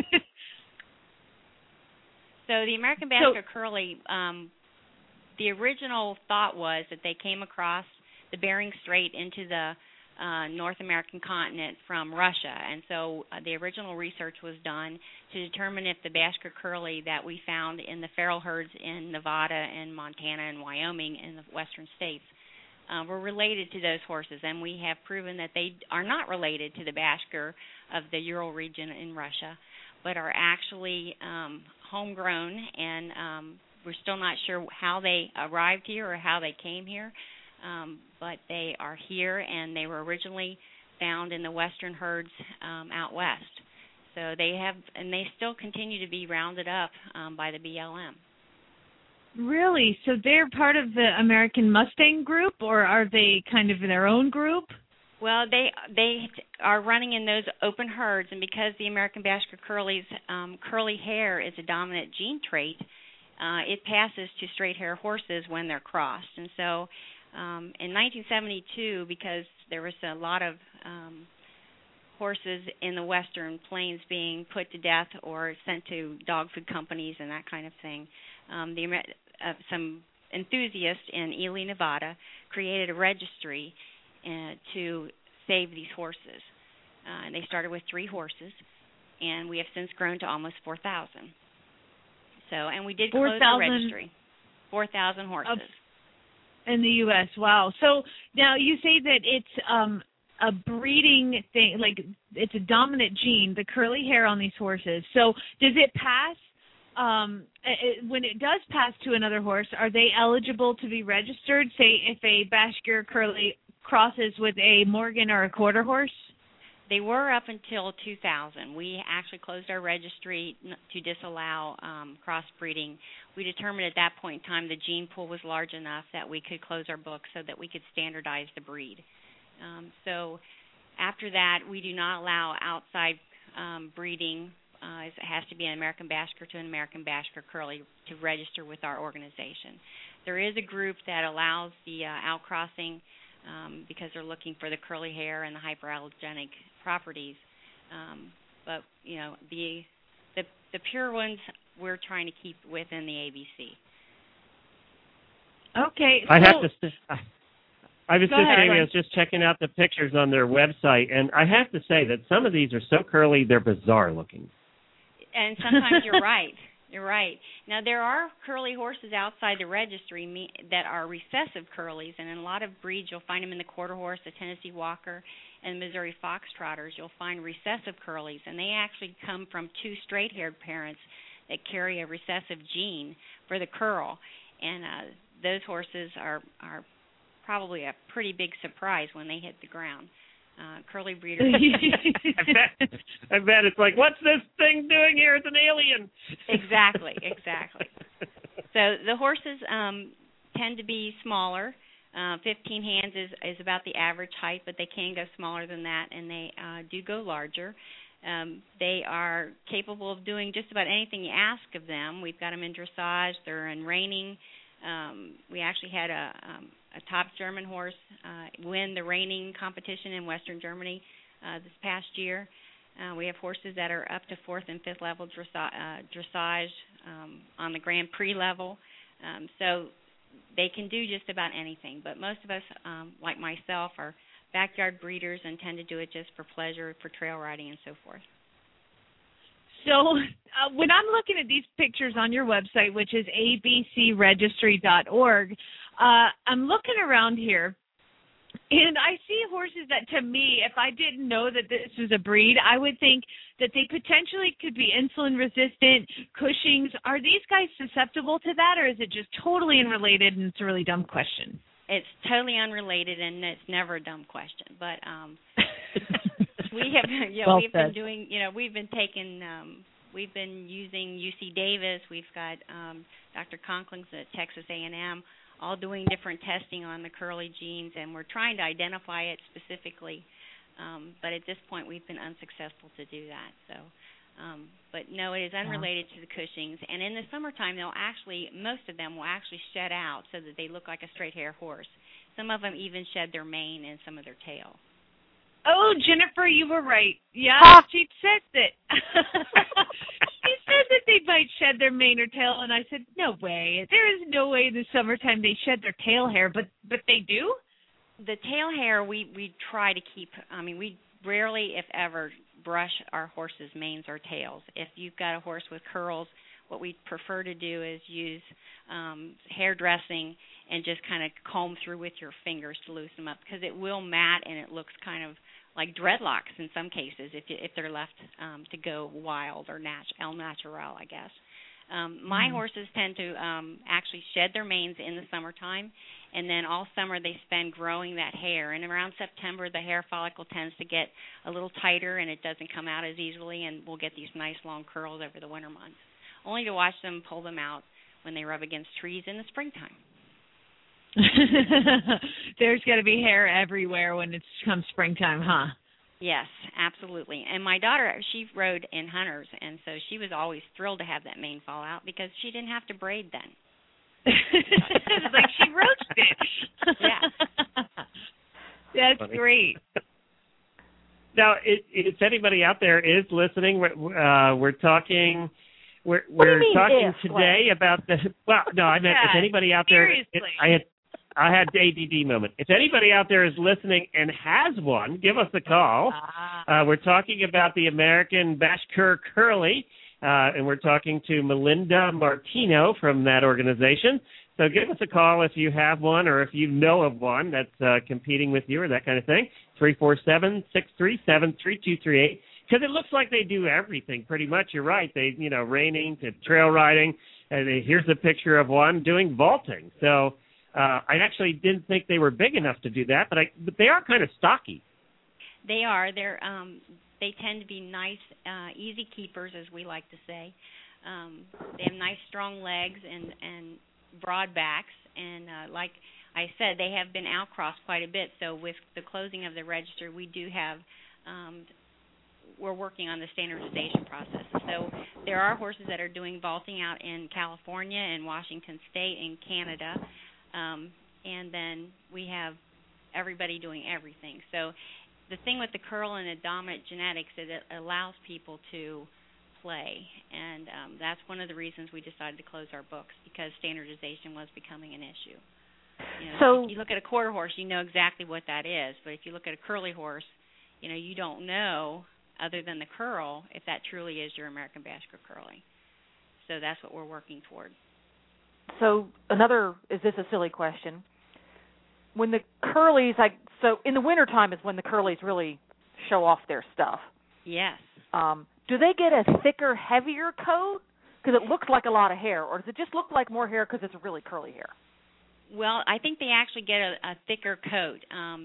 So the American Bashkir So, Curly, um, the original thought was that they came across the Bering Strait into the uh, North American continent from Russia, and so uh, the original research was done to determine if the Bashkir Curly that we found in the feral herds in Nevada and Montana and Wyoming in the western states uh, were related to those horses, and we have proven that they are not related to the Bashkir of the Ural region in Russia, but are actually um, homegrown, and um, we're still not sure how they arrived here or how they came here. Um, but they are here, and they were originally found in the western herds um, out west. So they have, and they still continue to be rounded up um, by the B L M. Really? So they're part of the American Mustang group, or are they kind of their own group? Well, they they are running in those open herds, and because the American Bashkir Curly's um, curly hair is a dominant gene trait, uh, it passes to straight hair horses when they're crossed, and so. Um, in nineteen seventy-two, because there was a lot of um, horses in the western plains being put to death or sent to dog food companies and that kind of thing, um, the, uh, some enthusiasts in Ely, Nevada, created a registry uh, to save these horses. Uh, and they started with three horses, and we have since grown to almost four thousand. So, and we did close the registry. four thousand horses. Of- In the U S, wow. So now you say that it's um, a breeding thing, like it's a dominant gene, the curly hair on these horses. So does it pass, um, it, when it does pass to another horse, are they eligible to be registered? Say if a Bashkir Curly crosses with a Morgan or a quarter horse? They were up until two thousand. We actually closed our registry to disallow um, crossbreeding. We determined at that point in time the gene pool was large enough that we could close our book so that we could standardize the breed. Um, so after that, we do not allow outside um, breeding. Uh, it has to be an American Bashkir to an American Bashkir Curly to register with our organization. There is a group that allows the uh, outcrossing um, because they're looking for the curly hair and the hyperallergenic properties. Um, but, you know, the, the the pure ones we're trying to keep within the A B C. Okay. I so, have to. St- I was Go just ahead, saying, I Glenn. was just checking out the pictures on their website, and I have to say that some of these are so curly they're bizarre looking. And sometimes you're right. You're right. Now, there are curly horses outside the registry me- that are recessive curlies, and in a lot of breeds you'll find them in the quarter horse, the Tennessee Walker, and Missouri Foxtrotters. You'll find recessive curlies, and they actually come from two straight-haired parents that carry a recessive gene for the curl. And uh, those horses are, are probably a pretty big surprise when they hit the ground. uh, curly breeders. I bet. I bet it's like, what's this thing doing here? It's an alien. Exactly, exactly. So the horses um, tend to be smaller. Uh, fifteen hands is, is about the average height, but they can go smaller than that, and they uh, do go larger. Um, they are capable of doing just about anything you ask of them. We've got them in dressage. They're in reining. Um, we actually had a, um, a top German horse uh, win the reining competition in Western Germany uh, this past year. Uh, we have horses that are up to fourth and fifth level dressa- uh, dressage um, on the Grand Prix level. Um, so they can do just about anything. But most of us, um, like myself, are backyard breeders and tend to do it just for pleasure, for trail riding and so forth. So uh, when I'm looking at these pictures on your website, which is a b c registry dot org, uh, I'm looking around here, and I see horses that, to me, if I didn't know that this was a breed, I would think that they potentially could be insulin-resistant, Cushing's. Are these guys susceptible to that, or is it just totally unrelated and it's a really dumb question? It's totally unrelated, and it's never a dumb question. But um, we have, you know, well we've said. been doing, you know, we've been taking, um, we've been using U C Davis. We've got um, Doctor Conkling's at Texas A and M, all doing different testing on the curly genes, and we're trying to identify it specifically. Um, but at this point, we've been unsuccessful to do that. So, um, but no, it is unrelated to the Cushing's. And in the summertime, they'll actually, most of them will actually shed out so that they look like a straight hair horse. Some of them even shed their mane and some of their tail. Oh, Jennifer, you were right. Yeah, Huh? she said that. She said that they might shed their mane or tail, and I said, no way. There is no way in the summertime they shed their tail hair, but but they do? The tail hair, we, we try to keep, I mean, we rarely, if ever, brush our horses' manes or tails. If you've got a horse with curls, what we prefer to do is use um, hair dressing and just kind of comb through with your fingers to loosen them up, because it will mat and it looks kind of like dreadlocks in some cases if you, if they're left um, to go wild or nat- el natural, I guess. Um, my Mm-hmm. horses tend to um, actually shed their manes in the summertime, and then all summer they spend growing that hair. And around September, the hair follicle tends to get a little tighter, and it doesn't come out as easily, and we'll get these nice long curls over the winter months, only to watch them pull them out when they rub against trees in the springtime. There's got to be hair everywhere when it comes springtime, huh? Yes, absolutely. And my daughter, she rode in hunters, and so she was always thrilled to have that mane fall out because she didn't have to braid then. It's like she roached it. Yeah. That's Funny. great. Now, if, if anybody out there is listening, we're, uh, we're talking. We're, What do you we're mean talking if, today Glenn? about the. Well, no, I meant Yeah, if anybody out there. seriously. It, I had. I had the A D D moment. If anybody out there is listening and has one, give us a call. Ah. Uh, we're talking about the American Bashkir Curly, uh, and we're talking to Melinda Martino from that organization. So give us a call if you have one or if you know of one that's uh, competing with you or that kind of thing. three four seven, six three seven, three two three eight. Because it looks like they do everything pretty much. You're right. They, you know, reining to trail riding. And they, here's a picture of one doing vaulting. So uh, I actually didn't think they were big enough to do that, but, I, but they are kind of stocky. They are. They're. Um, they tend to be nice, uh, easy keepers, as we like to say. Um, they have nice, strong legs and, and broad backs. And uh, like I said, they have been outcrossed quite a bit. So with the closing of the register, we do have um, we're working on the standardization process. So there are horses that are doing vaulting out in California and Washington State and Canada. Um, and then we have everybody doing everything. So the thing with the curl and the dominant genetics is it allows people to play. And um, that's one of the reasons we decided to close our books, because standardization was becoming an issue. You know, So- if you look at a quarter horse, you know exactly what that is. But if you look at a curly horse, you know, you don't know, other than the curl, if that truly is your American Bashkir Curly. So that's what we're working toward. So another, is this a silly question? When the curlies, like, so in the wintertime is when the curlies really show off their stuff. Yes. Um, do they get a thicker, heavier coat? Because it looks like a lot of hair, or does it just look like more hair because it's really curly hair? Well, I think they actually get a, a thicker coat. Um,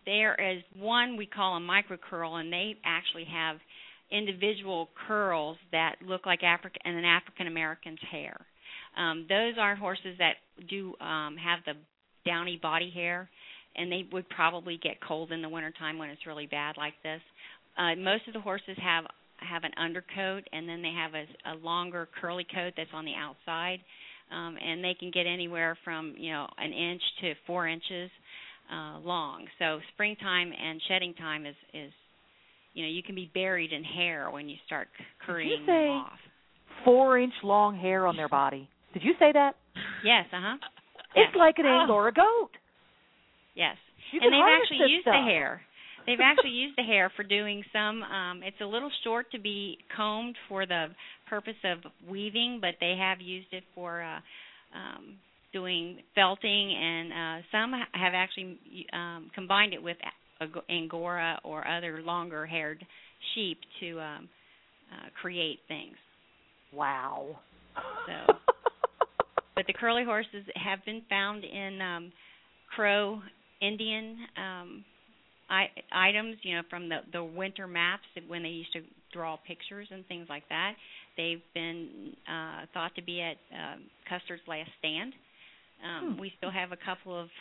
there is one we call a micro curl, and they actually have individual curls that look like African and an African American's hair. Um, those aren't horses that do um, have the downy body hair, and they would probably get cold in the wintertime when it's really bad like this. Uh, most of the horses have have an undercoat, and then they have a, a longer curly coat that's on the outside, um, and they can get anywhere from, you know, an inch to four inches uh, long. So springtime and shedding time is, is, you know, you can be buried in hair when you start currying Did you say them off. Four-inch long hair on their body? Did you say that? Yes, uh-huh. It's yeah. like an oh. Angora goat. Yes. You and can they've harvest actually this used stuff. the hair. They've actually used the hair for doing some, um, it's a little short to be combed for the purpose of weaving, but they have used it for uh, um, doing felting, and uh, some have actually um, combined it with Angora or other longer-haired sheep to um, uh, create things. Wow. So, but the curly horses have been found in um, Crow Indian um I, items, you know, from the, the winter maps when they used to draw pictures and things like that. They've been uh, thought to be at um, Custer's Last Stand. Um, hmm. We still have a couple of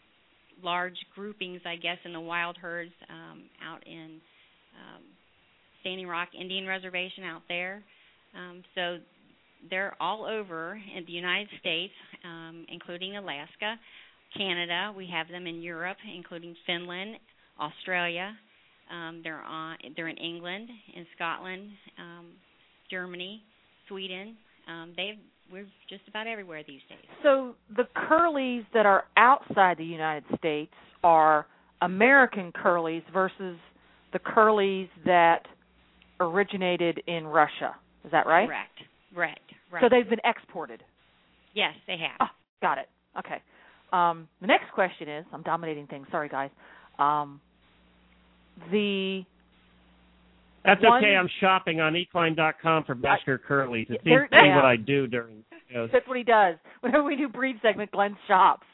large groupings, I guess, in the wild herds um, out in um, Standing Rock Indian Reservation out there. Um, so they're all over in the United States, um, including Alaska, Canada. We have them in Europe, including Finland, Australia. Um, they're on. They're in England, in Scotland, um, Germany, Sweden. Um, they we're just about everywhere these days. So the curlies that are outside the United States are American curlies versus the curlies that originated in Russia. Is that right? Correct. Right. Right. So they've been exported. Yes, they have. Oh, got it. Okay. Um, the next question is, I'm dominating things. Sorry, guys. Um, the That's one, okay. I'm shopping on equine dot com for Bashkir Curly to see, there, see yeah. what I do during shows. That's what he does. Whenever we do breed segment, Glenn shops.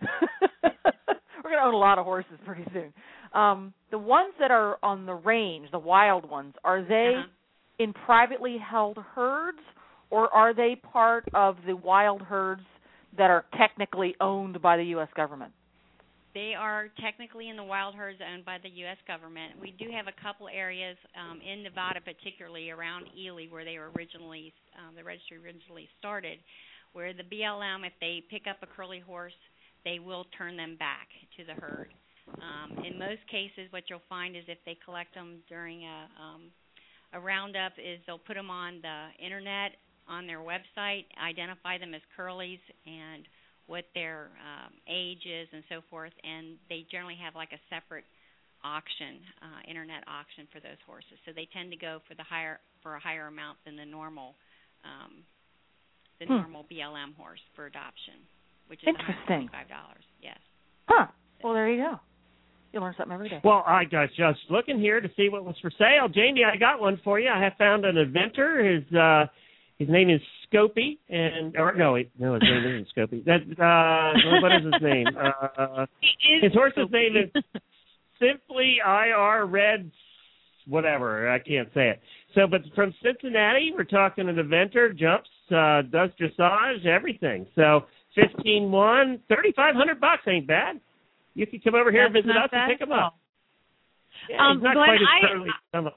We're going to own a lot of horses pretty soon. Um, the ones that are on the range, the wild ones, are they uh-huh. in privately held herds, or are they part of the wild herds that are technically owned by the U S government? They are technically in the wild herds owned by the U S government. We do have a couple areas um, in Nevada, particularly around Ely, where they were originally, um, the registry originally started, where the B L M, if they pick up a curly horse, they will turn them back to the herd. Um, in most cases, what you'll find is if they collect them during a, um, a roundup, is they'll put them on the internet, on their website, identify them as curlies, and what their um, age is and so forth, and they generally have like a separate auction, uh, internet auction for those horses. So they tend to go for the higher for a higher amount than the normal um, the hmm. normal B L M horse for adoption, which is one hundred twenty-five dollars. Yes. Huh. Well, there you go. You learn something every day. Well, I was just looking here to see what was for sale. Jamie, I got one for you. I have found an inventor. His uh, his name is Scopy, and or no, wait, no, his name isn't Scopy. That uh, what is his name? Uh, his horse's name is Simply I R Red, whatever. I can't say it. So, but from Cincinnati, we're talking an inventor, jumps, uh, does dressage, everything. So, fifteen one, thirty-five hundred bucks ain't bad. You can come over here That's and visit us and pick him up. Yeah, um, he's not Glenn, quite as I, curly. Some of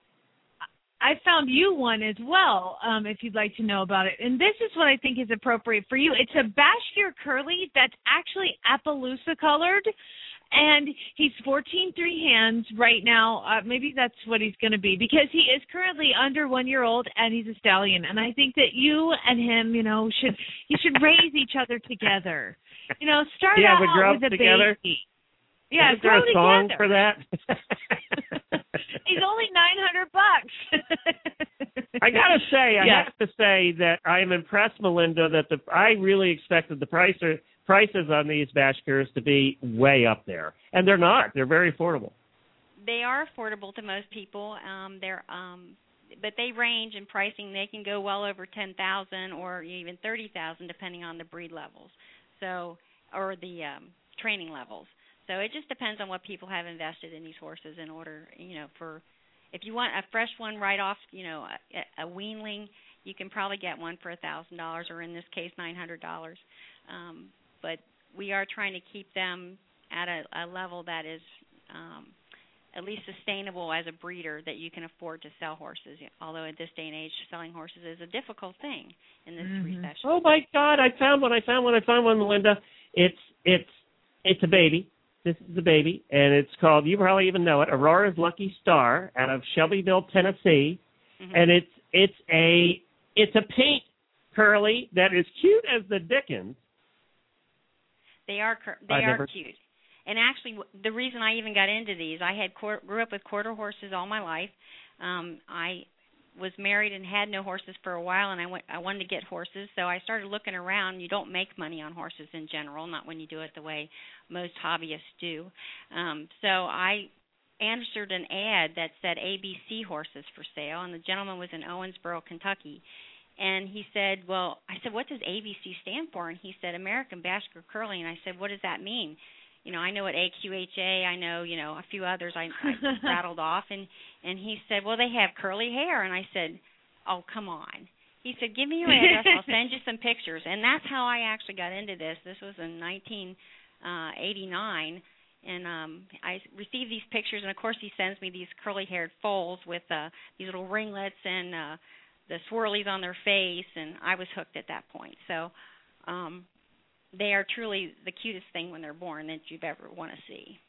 I found you one as well, um, if you'd like to know about it. And this is what I think is appropriate for you. It's a Bashkir Curly that's actually Appaloosa colored, and he's fourteen three hands right now. Uh, maybe that's what he's going to be, because he is currently under one year old, and he's a stallion. And I think that you and him, you know, should you should raise each other together. You know, start yeah, out we grow with up a together. baby. Yeah, Is there grow a song together. for that? He's only nine hundred bucks. I gotta say, I yeah. have to say that I am impressed, Melinda, that the I really expected the price or, prices on these Bashkirs to be way up there, and they're not. They're very affordable. They are affordable to most people. Um, they're, um, but they range in pricing. They can go well over ten thousand or even thirty thousand, depending on the breed levels. So, or the um, training levels. So it just depends on what people have invested in these horses in order, you know, for if you want a fresh one right off, you know, a, a weanling, you can probably get one for a thousand dollars, or in this case, nine hundred dollars. Um, but we are trying to keep them at a, a level that is um, at least sustainable as a breeder, that you can afford to sell horses. Although at this day and age, selling horses is a difficult thing in this mm-hmm. recession. Oh my God! I found one! I found one! I found one, Melinda. It's it's it's a baby. This is the baby, and it's called, you probably even know it, Aurora's Lucky Star, out of Shelbyville, Tennessee. Mm-hmm. And it's it's a it's a pink curly that is cute as the dickens. They are they I've are never... cute. And actually, the reason I even got into these, I had grew up with quarter horses all my life. Um, I was married and had no horses for a while, and I went I wanted to get horses, so I started looking around. You don't make money on horses in general, not when you do it the way most hobbyists do. Um, so I answered an ad that said A B C horses for sale, and the gentleman was in Owensboro, Kentucky. And he said, well, I said, what does A B C stand for? And he said, American Bashkir Curly. And I said, what does that mean? You know, I know what A Q H A, I know, you know, a few others I, I rattled off. And, and he said, well, they have curly hair. And I said, oh, come on. He said, give me your address, I'll send you some pictures. And that's how I actually got into this. This was in nineteen eighty-nine. And um, I received these pictures, and, of course, he sends me these curly-haired foals with uh, these little ringlets and uh, the swirlies on their face, and I was hooked at that point. So um, they are truly the cutest thing when they're born that you'd ever want to see.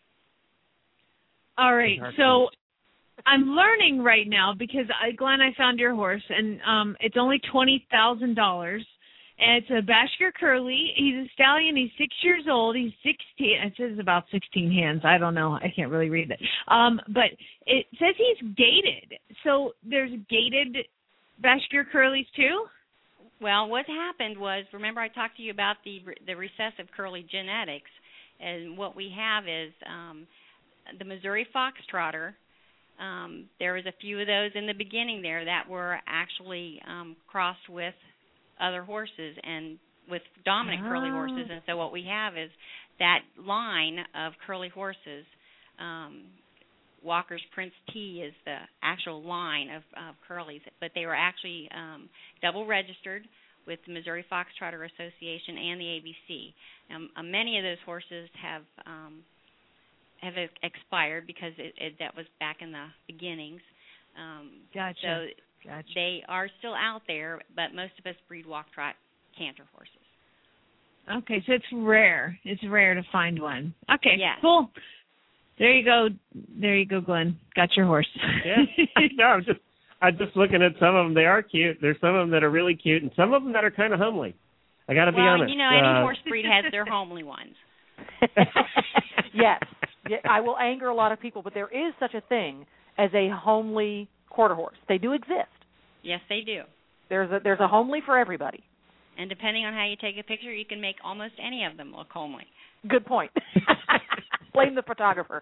All right, so I'm learning right now because, I, Glenn, I found your horse, and um, it's only twenty thousand dollars. And it's a Bashkir Curly. He's a stallion. He's six years old. He's sixteen. It says about sixteen hands. I don't know. I can't really read it. Um, but it says he's gated. So there's gated Bashkir Curlies too? Well, what happened was, remember I talked to you about the the recessive curly genetics, and what we have is um, the Missouri Foxtrotter. Um, there was a few of those in the beginning there that were actually um, crossed with other horses and with dominant oh. curly horses, and so what we have is that line of curly horses. Um, Walker's Prince T is the actual line of, of curlies, but they were actually um, double registered with the Missouri Foxtrotter Association and the A B C. Um, uh, many of those horses have um, have expired because it, it, that was back in the beginnings. Um, gotcha. So Gotcha. They are still out there, but most of us breed walk trot canter horses. Okay, so it's rare. It's rare to find one. Okay, yeah. Cool. There you go. There you go, Glenn. Got your horse. Yeah. No, I'm just I'm just looking at some of them. They are cute. There's some of them that are really cute, and some of them that are kind of homely. I got to well, be honest. Well, you know, any uh, horse breed has their homely ones. Yes. Yeah, I will anger a lot of people, but there is such a thing as a homely quarter horse. They do exist. Yes, they do. There's a there's a homely for everybody. And depending on how you take a picture, you can make almost any of them look homely. Good point. Blame the photographer.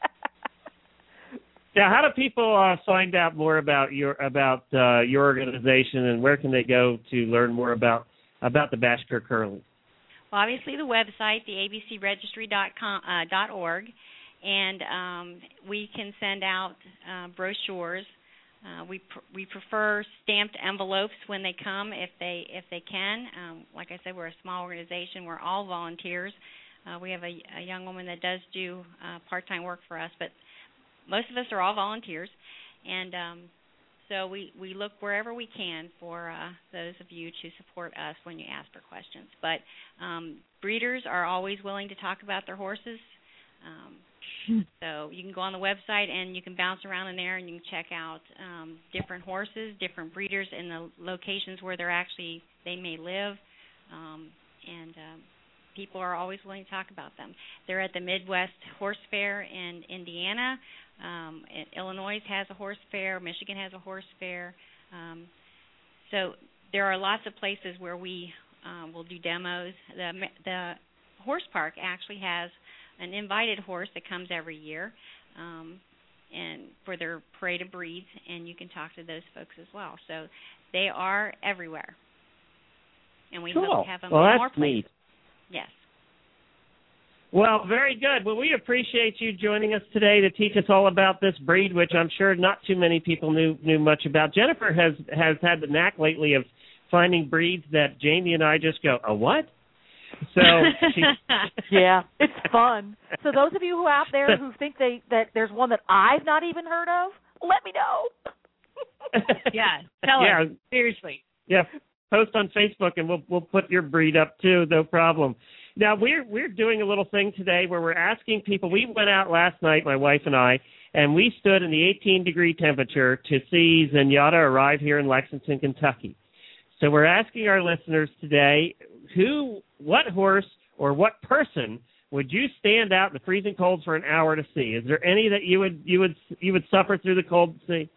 Now, how do people uh, find out more about your about uh, your organization, and where can they go to learn more about about the Bashkir Curly? Well, obviously the website, the A B C registry dot com, uh, dot org, and um, we can send out uh, brochures. Uh, we pr- we prefer stamped envelopes when they come, if they if they can. Um, like I said, we're a small organization. We're all volunteers. Uh, we have a, a young woman that does do uh, part-time work for us, but most of us are all volunteers. And um, so we, we look wherever we can for uh, those of you to support us when you ask for questions. But um, breeders are always willing to talk about their horses. Um, So you can go on the website and you can bounce around in there and you can check out um, different horses, different breeders, and the locations where they're actually they may live. Um, and um, people are always willing to talk about them. They're at the Midwest Horse Fair in Indiana. Um, Illinois has a horse fair. Michigan has a horse fair. Um, so there are lots of places where we um, will do demos. The, the horse park actually has an invited horse that comes every year, um, and for their parade of breeds, and you can talk to those folks as well. So they are everywhere, and we cool. hope to have them well, in that's more places. Neat. Yes. Well, very good. Well, we appreciate you joining us today to teach us all about this breed, which I'm sure not too many people knew knew much about. Jennifer has, has had the knack lately of finding breeds that Jamie and I just go, a what? So she... Yeah, it's fun. So those of you who out there who think they that there's one that I've not even heard of, let me know. Yeah, tell yeah. us. Seriously. Yeah, post on Facebook and we'll we'll put your breed up too, no problem. Now, we're we're doing a little thing today where we're asking people. We went out last night, my wife and I, and we stood in the eighteen-degree temperature to see Zenyatta arrive here in Lexington, Kentucky. So we're asking our listeners today, who, what horse or what person would you stand out in the freezing cold for an hour to see? Is there any that you would you would you would suffer through the cold to see?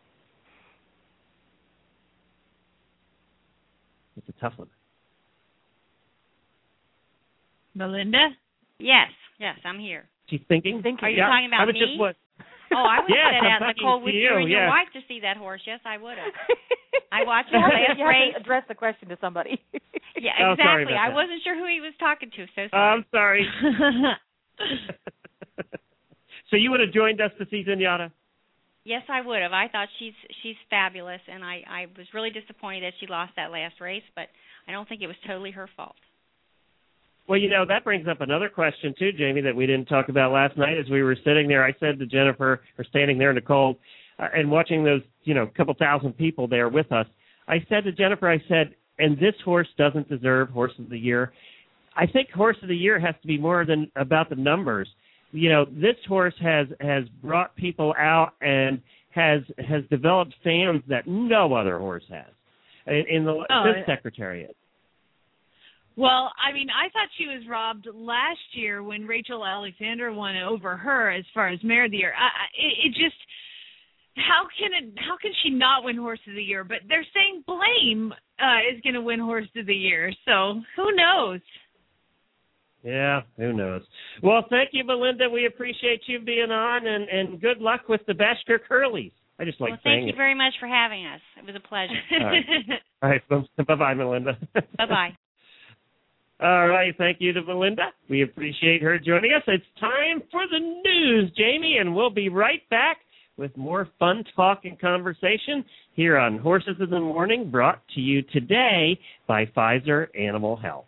It's a tough one. Melinda? Yes, yes, I'm here. She's thinking. Thinking. Are you yeah, talking about I would me? Just what? Oh, I would yes, have I'm out in the talking cold to with you, you and your yes. wife to see that horse. Yes, I would have. I watched the You have to- last you have race. to address the question to somebody. Yeah, Oh, sorry exactly. about I that. wasn't sure who he was talking to, so sorry. I'm sorry. So you would have joined us to see Zenyatta? Yes, I would have. I thought she's she's fabulous, and I, I was really disappointed that she lost that last race, but I don't think it was totally her fault. Well, you know, that brings up another question, too, Jamie, that we didn't talk about last night as we were sitting there. I said to Jennifer, or standing there in the cold, uh, and watching those, you know, couple thousand people there with us, I said to Jennifer, I said, and this horse doesn't deserve Horse of the Year. I think Horse of the Year has to be more than about the numbers. You know, this horse has, has brought people out and has has developed fans that no other horse has in, in the Oh, this Secretariat. Well, I mean, I thought she was robbed last year when Rachel Alexander won over her as far as Mare of the Year. I, I, it, it just, how can it? How can she not win Horse of the Year? But they're saying Blame uh, is going to win Horse of the Year, so who knows? Yeah, who knows? Well, thank you, Melinda. We appreciate you being on, and, and good luck with the Bashkir Curlies. I just like well, saying thank you it. very much for having us. It was a pleasure. All right. All right, bye-bye, Melinda. Bye-bye. All right, thank you to Melinda. We appreciate her joining us. It's time for the news, Jamie, and we'll be right back with more fun talk and conversation here on Horses in the Morning, brought to you today by Pfizer Animal Health.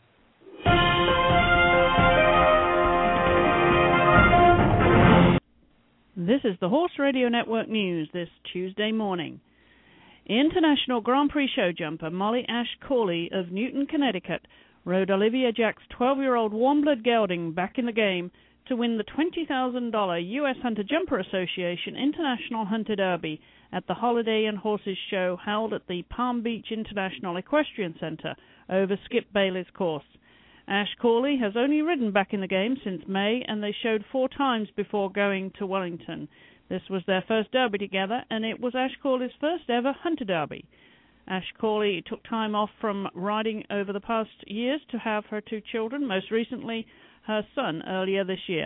This is the Horse Radio Network News this Tuesday morning. International Grand Prix show jumper Molly Ash Corley of Newton, Connecticut, rode Olivia Jack's twelve-year-old Warmblood gelding back in the game to win the twenty thousand dollars U S Hunter Jumper Association International Hunter Derby at the Holiday Inn Horses Show held at the Palm Beach International Equestrian Center over Skip Bailey's course. Ash Corley has only ridden back in the game since May, and they showed four times before going to Wellington. This was their first derby together, and it was Ash Corley's first ever Hunter Derby. Ash Corley took time off from riding over the past years to have her two children, most recently her son earlier this year.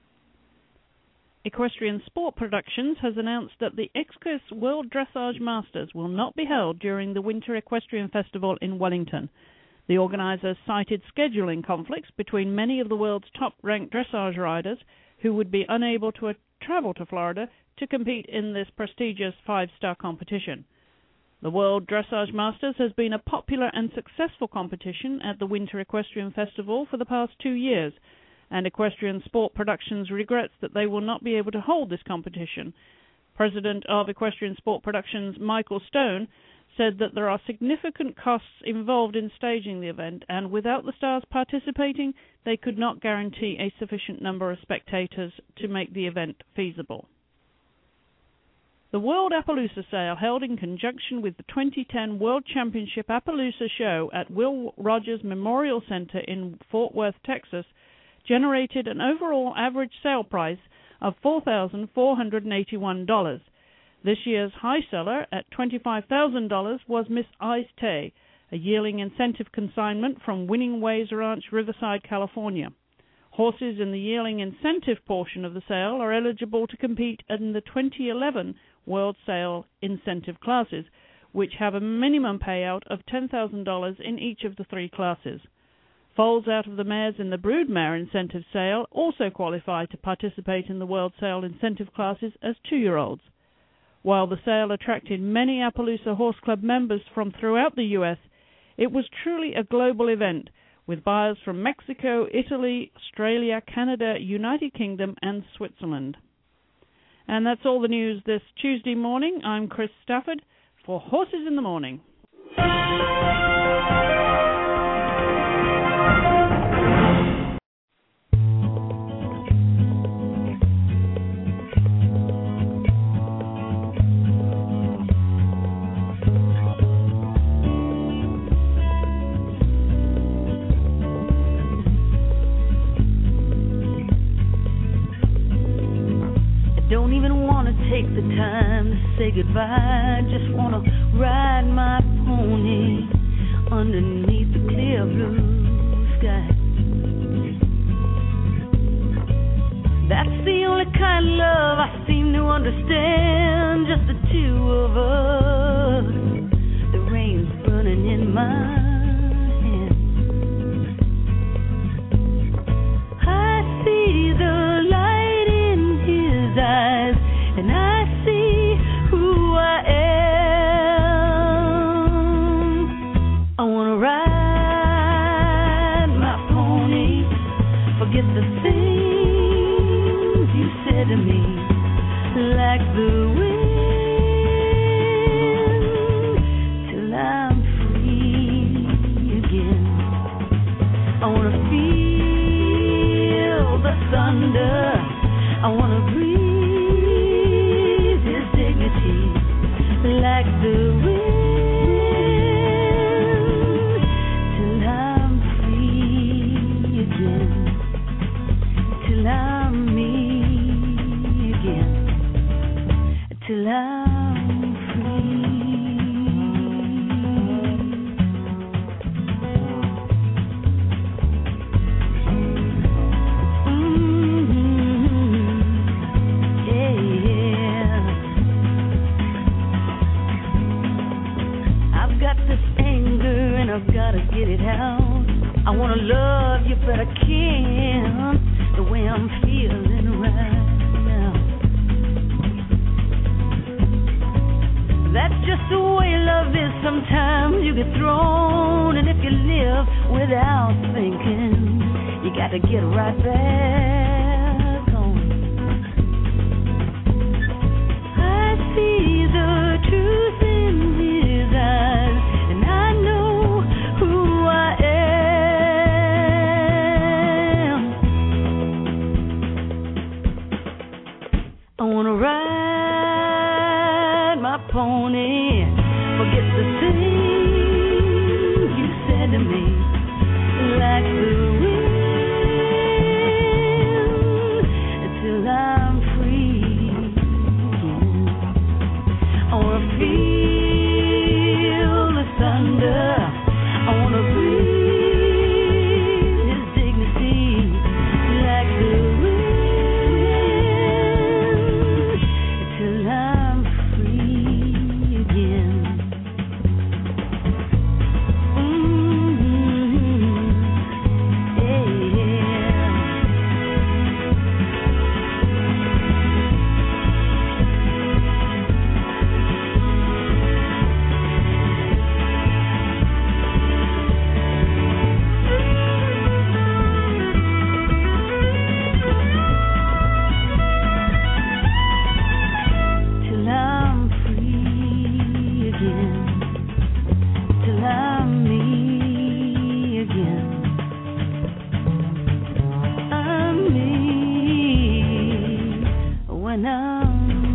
Equestrian Sport Productions has announced that the X C O S World Dressage Masters will not be held during the Winter Equestrian Festival in Wellington. The organizers cited scheduling conflicts between many of the world's top-ranked dressage riders who would be unable to uh, travel to Florida to compete in this prestigious five-star competition. The World Dressage Masters has been a popular and successful competition at the Winter Equestrian Festival for the past two years, and Equestrian Sport Productions regrets that they will not be able to hold this competition. President of Equestrian Sport Productions, Michael Stone, said that there are significant costs involved in staging the event, and without the stars participating, they could not guarantee a sufficient number of spectators to make the event feasible. The World Appaloosa Sale, held in conjunction with the twenty ten World Championship Appaloosa Show at Will Rogers Memorial Center in Fort Worth, Texas, generated an overall average sale price of four thousand four hundred eighty-one dollars. This year's high seller at twenty-five thousand dollars was Miss Ice Tay, a yearling incentive consignment from Winning Ways Ranch, Riverside, California. Horses in the yearling incentive portion of the sale are eligible to compete in the twenty eleven World Sale incentive classes, which have a minimum payout of ten thousand dollars in each of the three classes. Foals out of the mares in the broodmare incentive sale also qualify to participate in the World Sale incentive classes as two-year-olds. While the sale attracted many Appaloosa Horse Club members from throughout the U S, it was truly a global event, with buyers from Mexico, Italy, Australia, Canada, United Kingdom, and Switzerland. And that's all the news this Tuesday morning. I'm Chris Stafford for Horses in the Morning. Don't even want to take the time to say goodbye. Just want to ride my pony underneath the clear blue sky. That's the only kind of love I seem to understand. Just the two of us. The rain's burning in my hand. I see the light in his eyes, and I see who I am. I wanna ride my pony, forget the things you said to me, like the wind, till I'm free again. I wanna feel the thunder, I wanna breathe his dignity, like the wind, till I'm free again, till I'm me again, till I'm free. I've gotta get it out. I wanna love you, but I can't the way I'm feeling right now. That's just the way love is. Sometimes you get thrown, and if you live without thinking, you gotta get right back on. I see the truth in his eyes, and I know who I am. I wanna ride my pony, forget the things you said to me, like the wind, till I'm free again. I wanna feel the thunder, I wanna breathe his dignity, like the wind, till I'm free again. Mm-hmm. Yeah. Till I'm free again, till I'm me again. I'm me when I'm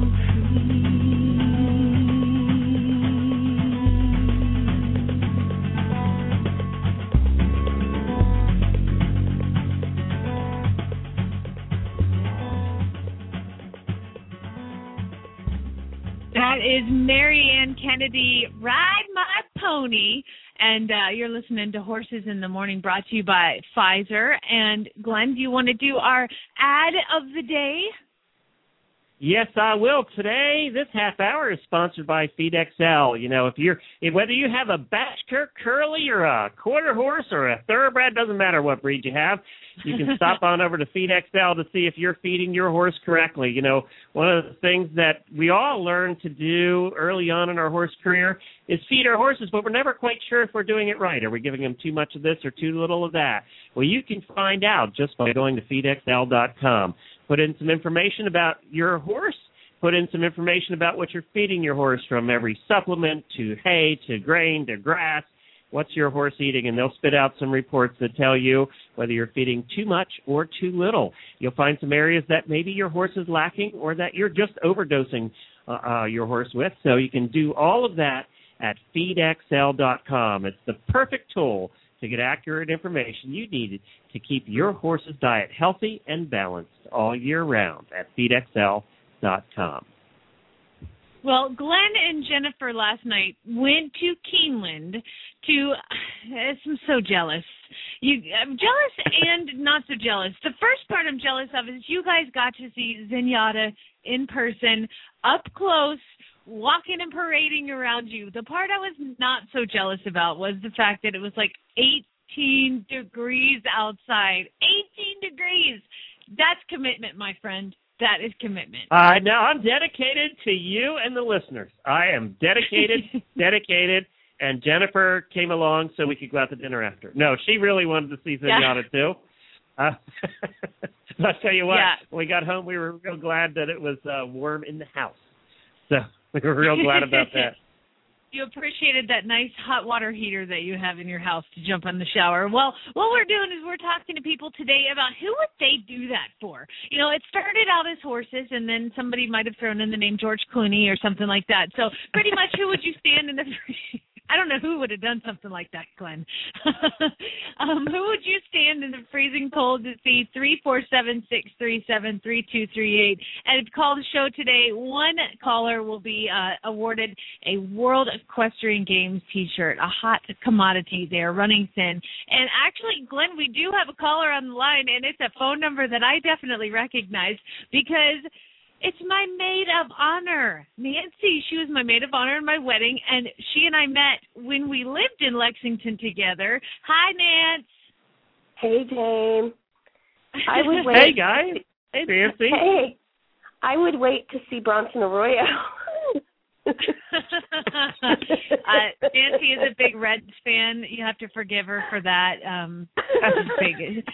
That is Mary Ann Kennedy, Ride My Pony. And uh, you're listening to Horses in the Morning, brought to you by Pfizer. And Glenn, do you want to do our ad of the day? Yes, I will. Today, this half hour is sponsored by Feed X L. You know, if you're if, whether you have a Bashkir Curly or a quarter horse or a thoroughbred, doesn't matter what breed you have, you can stop on over to Feed X L to see if you're feeding your horse correctly. You know, one of the things that we all learn to do early on in our horse career is feed our horses, but we're never quite sure if we're doing it right. Are we giving them too much of this or too little of that? Well, you can find out just by going to feed x l dot com. Put in some information about your horse. Put in some information about what you're feeding your horse, from every supplement to hay to grain to grass. What's your horse eating? And they'll spit out some reports that tell you whether you're feeding too much or too little. You'll find some areas that maybe your horse is lacking or that you're just overdosing uh, uh, your horse with. So you can do all of that at feed x l dot com. It's the perfect tool to get accurate information you need to keep your horse's diet healthy and balanced all year round at feed x l dot com. Well, Glenn and Jennifer last night went to Keeneland to, I'm so jealous. You, I'm jealous and not so jealous. The first part I'm jealous of is you guys got to see Zenyatta in person, up close, walking and parading around you. The part I was not so jealous about was the fact that it was like eighteen degrees outside. eighteen degrees. That's commitment, my friend. That is commitment. Uh, now, I'm dedicated to you and the listeners. I am dedicated, dedicated, and Jennifer came along so we could go out to dinner after. No, she really wanted to see Zenyatta, yeah. too. Uh, I'll tell you what, yeah. when we got home, we were real glad that it was uh, warm in the house. So we were real glad about that. You appreciated that nice hot water heater that you have in your house to jump in the shower. Well, what we're doing is we're talking to people today about who would they do that for. You know, it started out as horses, and then somebody might have thrown in the name George Clooney or something like that. So pretty much who would you stand in the I don't know who would have done something like that, Glenn. um, who would you stand in the freezing cold to see? three four seven, six three seven, three two three eight. And call the show today. One caller will be uh, awarded a World Equestrian Games T-shirt, a hot commodity. They are running thin. And actually, Glenn, we do have a caller on the line, and it's a phone number that I definitely recognize because it's my maid of honor, Nancy. She was my maid of honor in my wedding, and she and I met when we lived in Lexington together. Hi, Nance. Hey, Dame. I would wait. Hey, guys. Hey, Nancy. Hey. I would wait to see Bronson Arroyo. uh, Nancy is a big Reds fan. You have to forgive her for that. Um, big.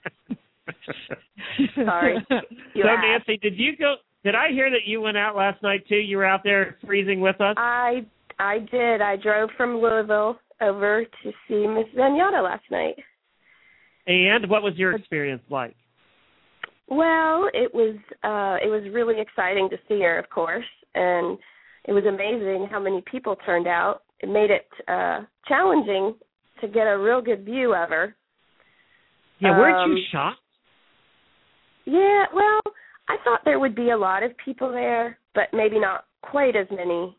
Sorry. You so, asked. Nancy, did you go? Did I hear that you went out last night, too? You were out there freezing with us? I I did. I drove from Louisville over to see Miss Zenyatta last night. And what was your experience like? Well, it was uh, it was really exciting to see her, of course, and it was amazing how many people turned out. It made it uh, challenging to get a real good view of her. Yeah, weren't um, you shocked? Yeah, well, I thought there would be a lot of people there, but maybe not quite as many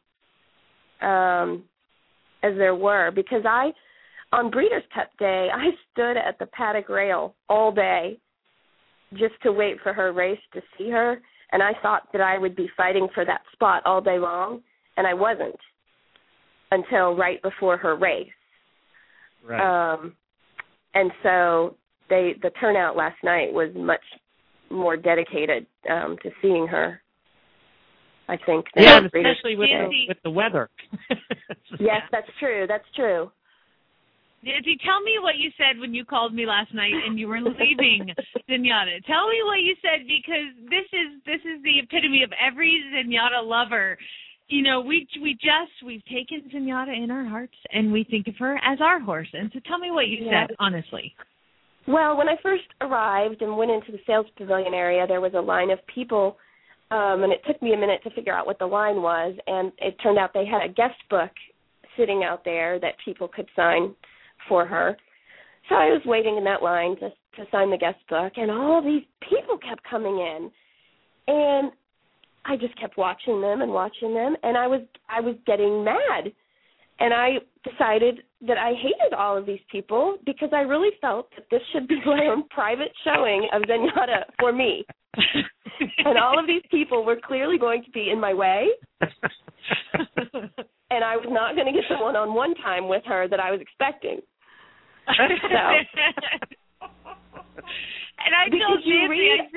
um, as there were, because I, on Breeders' Cup Day, I stood at the paddock rail all day just to wait for her race to see her, and I thought that I would be fighting for that spot all day long, and I wasn't until right before her race. Right. Um, and so they the turnout last night was much more dedicated um, to seeing her, I think. Yeah, especially with the, with the weather. Yes, that's true. That's true. Nancy, tell me what you said when you called me last night and you were leaving Zenyatta. Tell me what you said, because this is this is the epitome of every Zenyatta lover. You know, we we just we've taken Zenyatta in our hearts and we think of her as our horse. And so, tell me what you yeah. said, honestly. Well, when I first arrived and went into the sales pavilion area, there was a line of people, um, and it took me a minute to figure out what the line was, and it turned out they had a guest book sitting out there that people could sign for her. So I was waiting in that line to, to sign the guest book, and all these people kept coming in, and I just kept watching them and watching them, and I was I was getting mad. And I decided that I hated all of these people because I really felt that this should be my own private showing of Zenyatta for me. and all of these people were clearly going to be in my way, and I was not going to get the one-on-one time with her that I was expecting. So, and I told Nancy, I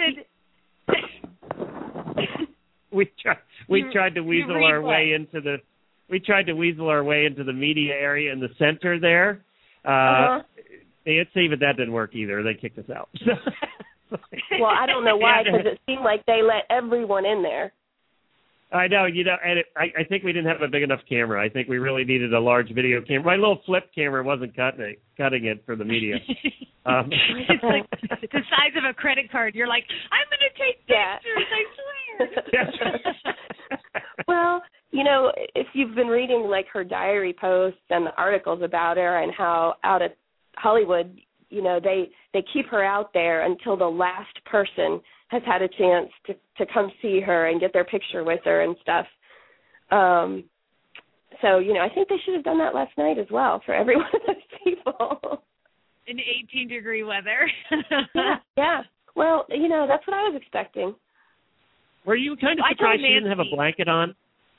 said, we tried we you, tried to weasel our what? way into the we tried to weasel our way into the media area in the center there. Uh, uh-huh. Nancy, but that didn't work either. They kicked us out. Well, I don't know why, because it seemed like they let everyone in there. I know, you know, and it, I, I think we didn't have a big enough camera. I think we really needed a large video camera. My little flip camera wasn't cutting it, cutting it for the media. Um, it's like it's the size of a credit card. You're like, I'm going to take pictures, I swear. Well, you know, if you've been reading, like, her diary posts and the articles about her and how out at Hollywood, you know, they, they keep her out there until the last person has had a chance to, to come see her and get their picture with her and stuff. Um, so, you know, I think they should have done that last night as well for every one of those people. In eighteen-degree weather. yeah, yeah. Well, you know, that's what I was expecting. Were you kind of surprised she didn't have a blanket on?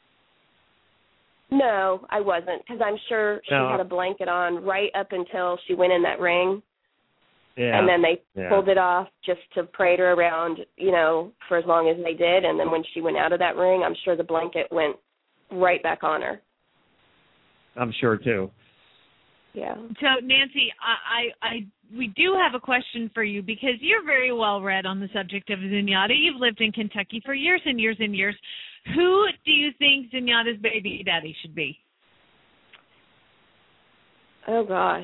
No, I wasn't, because I'm sure she no. had a blanket on right up until she went in that ring. Yeah. And then they yeah. pulled it off just to parade her around, you know, for as long as they did. And then when she went out of that ring, I'm sure the blanket went right back on her. I'm sure, too. Yeah. So, Nancy, I, I, I, we do have a question for you because you're very well read on the subject of Zenyatta. You've lived in Kentucky for years and years and years. Who do you think Zenyatta's baby daddy should be? Oh, gosh.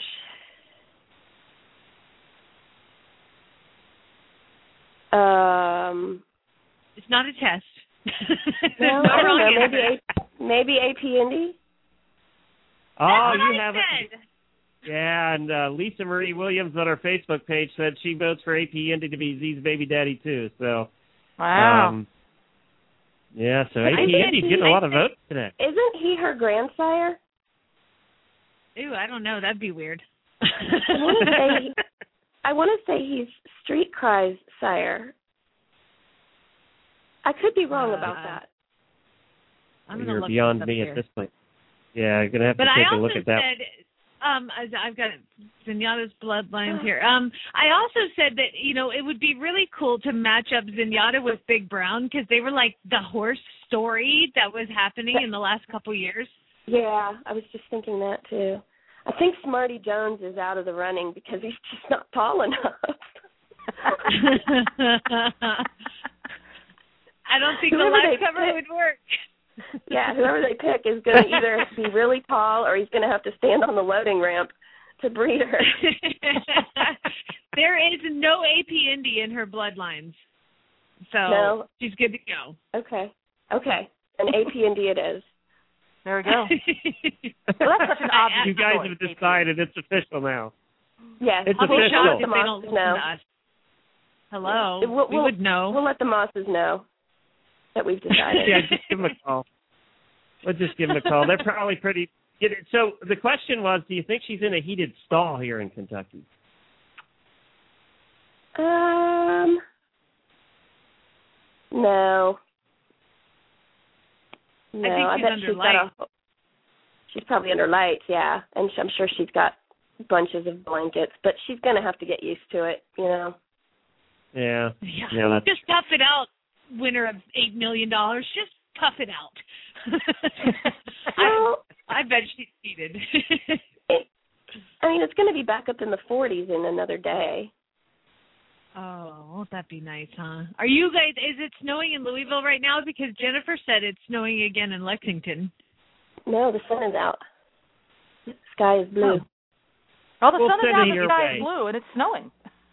Um, it's not a test. No, no I don't know. answer. Maybe a, maybe A P Indy. Oh, That's you what I have said. it. Yeah, and uh, Lisa Marie Williams on our Facebook page said she votes for A P Indy to be Z's baby daddy too. So, wow. Um, yeah, so A P Indy's he, getting a lot of votes today. Isn't he her grandsire? Ooh, I don't know. That'd be weird. I want to say, I want to say he's Street Cry's sire. I could be wrong uh, about that. I'm You're look beyond up me here. at this point. Yeah, I'm gonna have to but take I a look also at that. said, um, as I've got Zenyatta's bloodlines here. Um, I also said that you know it would be really cool to match up Zenyatta with Big Brown because they were like the horse story that was happening in the last couple years. Yeah, I was just thinking that too. I think Smarty Jones is out of the running because he's just not tall enough. I don't think Whoever the live they cover pick, would work. Yeah, whoever they pick is going to either be really tall or he's going to have to stand on the loading ramp to breed her. There is no A P Indy in her bloodlines, so no? She's good to go. Okay, okay, an A P Indy it is. There we go. Well, that's such an obvious You guys choice, have decided it's official now. Yes, It's we'll official. let the If they don't Mosses listen know. to us. Hello, We'll, we we'll, would know. We'll let the Mosses know that we've decided. Yeah, just give them a call. We'll just give them a call. They're probably pretty. So the question was, do you think she's in a heated stall here in Kentucky? Um, no. No, I think she's bet under she's light. got a, she's probably under lights, yeah, and I'm sure she's got bunches of blankets, but she's going to have to get used to it, you know. Yeah. Yeah, yeah that's... just tough it out, winner of eight million dollars. Just tough it out. Well, I, I bet she's heated. it, I mean, it's going to be back up in the forties in another day. Oh, won't that be nice, huh? Are you guys, is it snowing in Louisville right now? Because Jennifer said it's snowing again in Lexington. No, the sun is out. The sky is blue. Oh, well, the We'll sun is send out, it the your sky way. is blue, and it's snowing.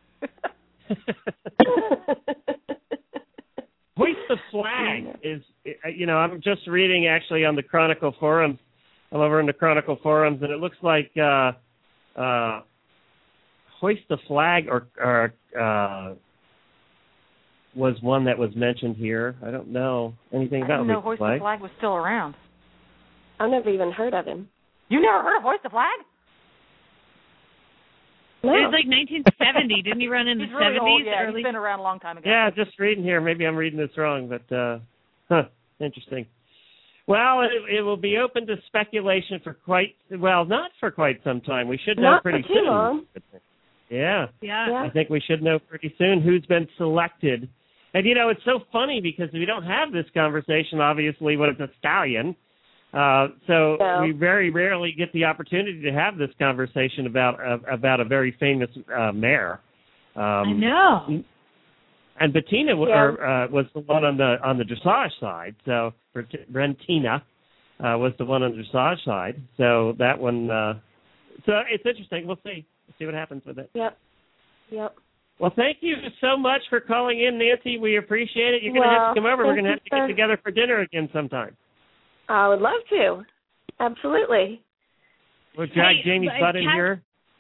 Hoist the flag is, you know, I'm just reading actually on the Chronicle forums. I'm over in the Chronicle forums, and it looks like uh, uh, hoist the flag or, or uh, was one that was mentioned here. I don't know anything I about didn't know hoist Hoist the the flag. Flag was still around. I've never even heard of him. You never heard of Hoist the Flag? No. It was like nineteen seventy. Didn't he run in the He's really seventies? old, yeah, early? he's been around a long time ago. Yeah, just reading here. Maybe I'm reading this wrong, but uh, huh, interesting. Well, it, it will be open to speculation for quite, well, not for quite some time. We should know Not pretty for too soon. long. Yeah. Yeah. Yeah. I think we should know pretty soon who's been selected. And, you know, it's so funny because we don't have this conversation, obviously, when it's a stallion. Uh, so No. we very rarely get the opportunity to have this conversation about uh, about a very famous uh, mare. Um, I know. And Bettina w- Yeah. or, uh, was the one on the on the dressage side. So Brentina uh, was the one on the dressage side. So that one. Uh, so it's interesting. We'll see. We'll see what happens with it. Yep. Yep. Well, thank you so much for calling in, Nancy. We appreciate it. You're going to Well, have to come over. We're going to have to thank get you, together for dinner again sometime. I would love to. Absolutely. We'll drag Hey, Jamie's uh, butt in Kat- here.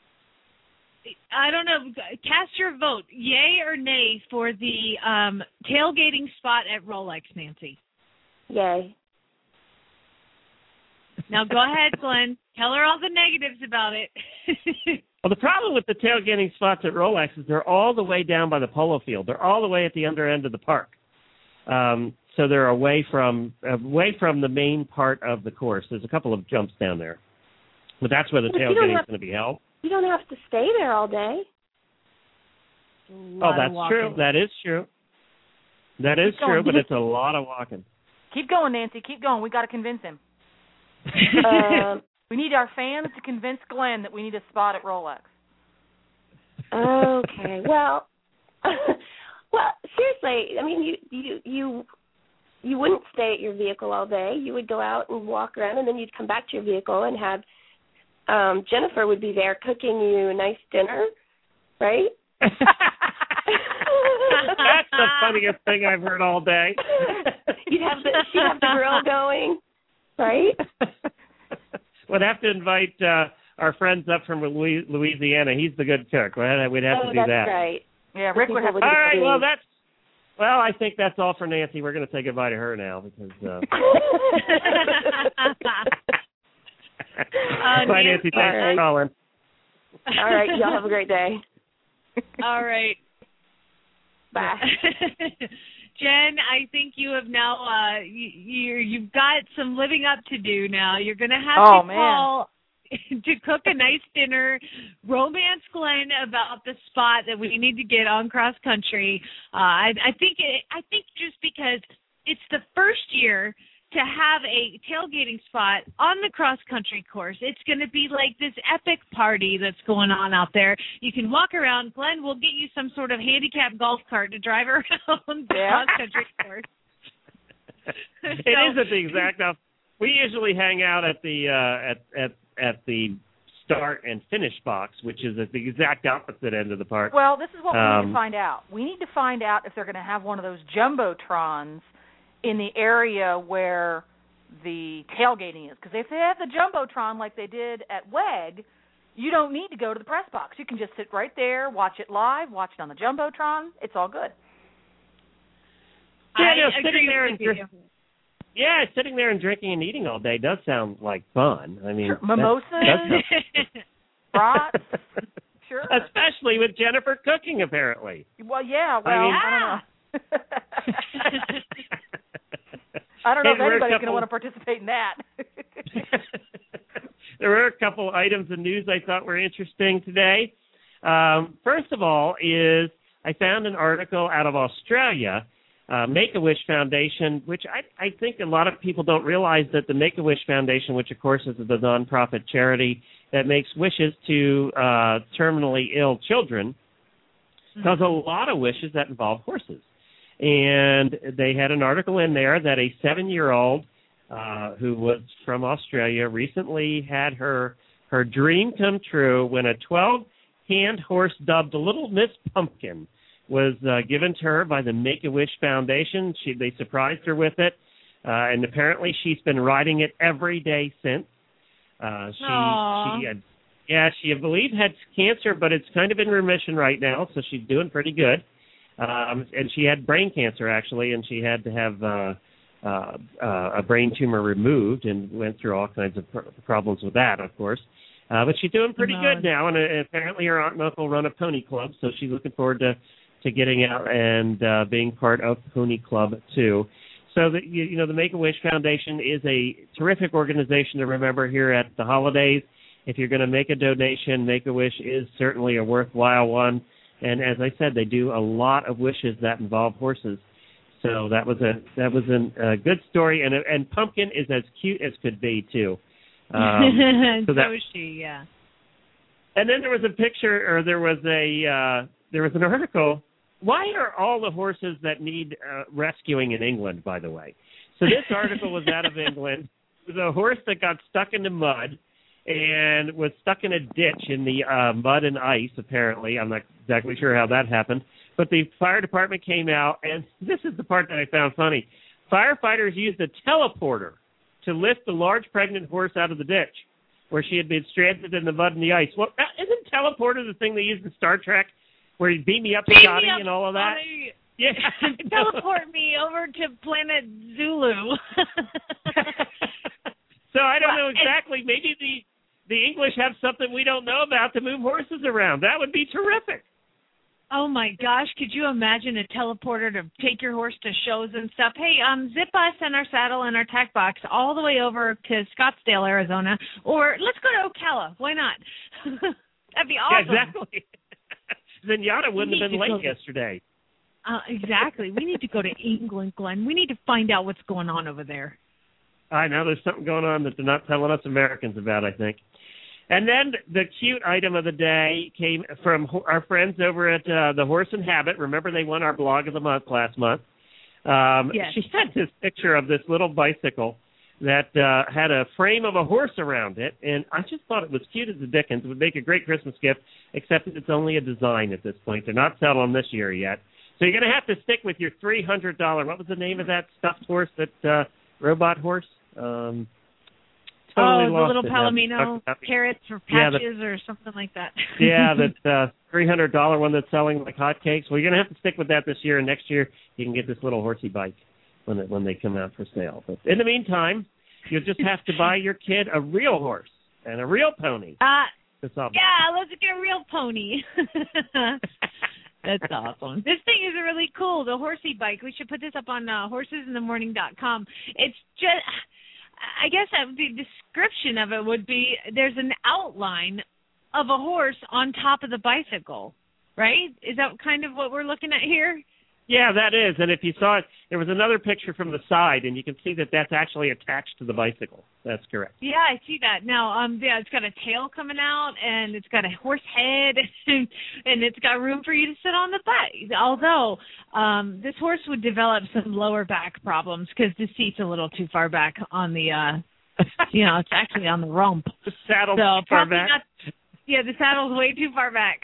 I don't know. Cast your vote, yay or nay, for the um, tailgating spot at Rolex, Nancy. Yay. Now go ahead, Glenn. Tell her all the negatives about it. Well, the problem with the tailgating spots at Rolex is they're all the way down by the polo field. They're all the way at the under end of the park. Um, so they're away from away from the main part of the course. There's a couple of jumps down there. But that's where the But you don't tailgating is have- going to be held. You don't have to stay there all day. Oh, that's true. That is true. That is Keep going. true, but it's a lot of walking. Keep going, Nancy. Keep going. We got to convince him. Um, We need our fans to convince Glenn that we need a spot at Rolex. okay. Well, well, seriously, I mean, you you you you wouldn't stay at your vehicle all day. You would go out and walk around, and then you'd come back to your vehicle and have um, Jennifer would be there cooking you a nice dinner, right? That's the funniest thing I've heard all day. You'd have the she'd have the grill going, right? We'd have to invite uh, our friends up from Louis- Louisiana. He's the good cook. We'd have, we'd have oh, to do that's that. right. Yeah, Rick would have All to. All right, well, that's well. I think that's all for Nancy. We're going to say goodbye to her now because. Uh... Uh, Bye, Nancy. Thanks All right. for calling. All right, y'all have a great day. All right. Bye. Jen, I think you have now uh you, you you've got some living up to do now. You're going to have Oh, to man. call to cook a nice dinner, romance Glenn about the spot that we need to get on cross country. Uh I I think it, I think just because it's the first year to have a tailgating spot on the cross-country course. It's going to be like this epic party that's going on out there. You can walk around. Glenn will get you some sort of handicap golf cart to drive around the Yeah. cross-country course. It is at the exact. Now, we usually hang out at the uh, at at at the start and finish box, which is at the exact opposite end of the park. Well, this is what we need Um, to find out. We need to find out if they're going to have one of those jumbotrons in the area where the tailgating is. Because if they have the jumbotron like they did at WEG, you don't need to go to the press box. You can just sit right there, watch it live, watch it on the jumbotron. It's all good. Yeah, I no, agree sitting there with and you. drink- yeah, sitting there and drinking and eating all day does sound like fun. I mean, Sure. that- Mimosas, that brats, sounds- sure. Especially with Jennifer cooking, apparently. Well, yeah, well, I mean- I don't know. I don't know Hey, if we're a anybody's going to couple- want to participate in that. There were a couple items of news I thought were interesting today. Um, first of all is I found an article out of Australia, uh, Make-A-Wish Foundation, which I, I think a lot of people don't realize that the Make-A-Wish Foundation, which of course is the nonprofit charity that makes wishes to uh, terminally ill children, does a lot of wishes that involve horses. And they had an article in there that a seven-year-old uh, who was from Australia recently had her her dream come true when a twelve-hand horse dubbed Little Miss Pumpkin was uh, given to her by the Make-A-Wish Foundation. She, they surprised her with it, uh, and apparently she's been riding it every day since. Uh, she, Aww. she had, yeah, she I believe had cancer, but it's kind of in remission right now, so she's doing pretty good. Um, and she had brain cancer, actually, and she had to have uh, uh, uh, a brain tumor removed and went through all kinds of pr- problems with that, of course. Uh, but she's doing pretty No. good now, and uh, apparently her aunt and uncle run a pony club, so she's looking forward to, to getting out and uh, being part of Pony Club, too. So, the, you, you know, the Make-A-Wish Foundation is a terrific organization to remember here at the holidays. If you're going to make a donation, Make-A-Wish is certainly a worthwhile one. And as I said, they do a lot of wishes that involve horses. So that was a that was an, a good story, and and Pumpkin is as cute as could be too. Um, so so that, is she, yeah. And then there was a picture, or there was a uh, there was an article. Why are all the horses that need uh, rescuing in England? By the way, so this article was out of England. It was a horse that got stuck in the mud and was stuck in a ditch in the uh, mud and ice. Apparently, I'm not exactly sure how that happened. But the fire department came out, and this is the part that I found funny. Firefighters used a teleporter to lift the large pregnant horse out of the ditch where she had been stranded in the mud and the ice. Well, isn't teleporter the thing they use in Star Trek where you beam me up, Beam Scotty, me up, and all of that? Scotty. Yeah. Teleport me over to planet Zulu. So I don't Well, know exactly. Maybe the, the English have something we don't know about to move horses around. That would be terrific. Oh my gosh, could you imagine a teleporter to take your horse to shows and stuff? Hey, um, zip us and our saddle and our tack box all the way over to Scottsdale, Arizona, or let's go to Ocala. Why not? That'd be awesome. Yeah, exactly. Zenyatta wouldn't have been late to, yesterday. Uh, exactly. We need to go to England, Glenn. We need to find out what's going on over there. I know there's something going on that they're not telling us Americans about, I think. And then the cute item of the day came from our friends over at uh, the Horse and Habit. Remember, they won our blog of the month last month. Um, yes. She had this picture of this little bicycle that uh, had a frame of a horse around it, and I just thought it was cute as the dickens. It would make a great Christmas gift, except that it's only a design at this point. They're not selling them this year yet. So you're going to have to stick with your three hundred dollars. What was the name of that stuffed horse, that uh, robot horse? Um Totally oh, the lost little it Palomino now. carrots or Yeah, patches the, or something like that. yeah, that uh, three hundred dollars one that's selling like hotcakes. Well, you're going to have to stick with that this year, and next year you can get this little horsey bike when it, when they come out for sale. But in the meantime, you'll just have to buy your kid a real horse and a real pony. Uh, That's yeah, let's get a real pony. That's awesome. This thing is really cool, the horsey bike. We should put this up on uh, horses in the morning dot com. It's just... I guess that the description of it would be there's an outline of a horse on top of the bicycle, right? Is that kind of what we're looking at here? Yeah, that is. And if you saw it, there was another picture from the side, and you can see that that's actually attached to the bicycle. That's correct. Yeah, I see that. Now, um, yeah, it's got a tail coming out, and it's got a horse head, and, and it's got room for you to sit on the butt. Although um, this horse would develop some lower back problems because the seat's a little too far back on the, uh, you know, it's actually on the rump. The saddle's so too far probably back. Not, yeah, the saddle's way too far back.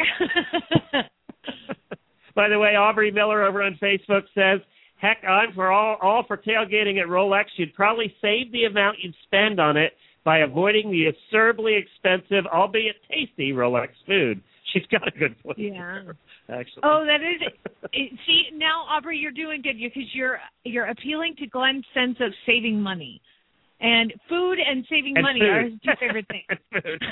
By the way, Aubrey Miller over on Facebook says, heck, I'm for all, all for tailgating at Rolex. You'd probably save the amount you'd spend on it by avoiding the absurdly expensive, albeit tasty, Rolex food. She's got a good point. Yeah. There, actually. Oh, that is. It, see, now, Aubrey, you're doing good because you're you're appealing to Glenn's sense of saving money. And food and saving and money food. are his two favorite things. and food.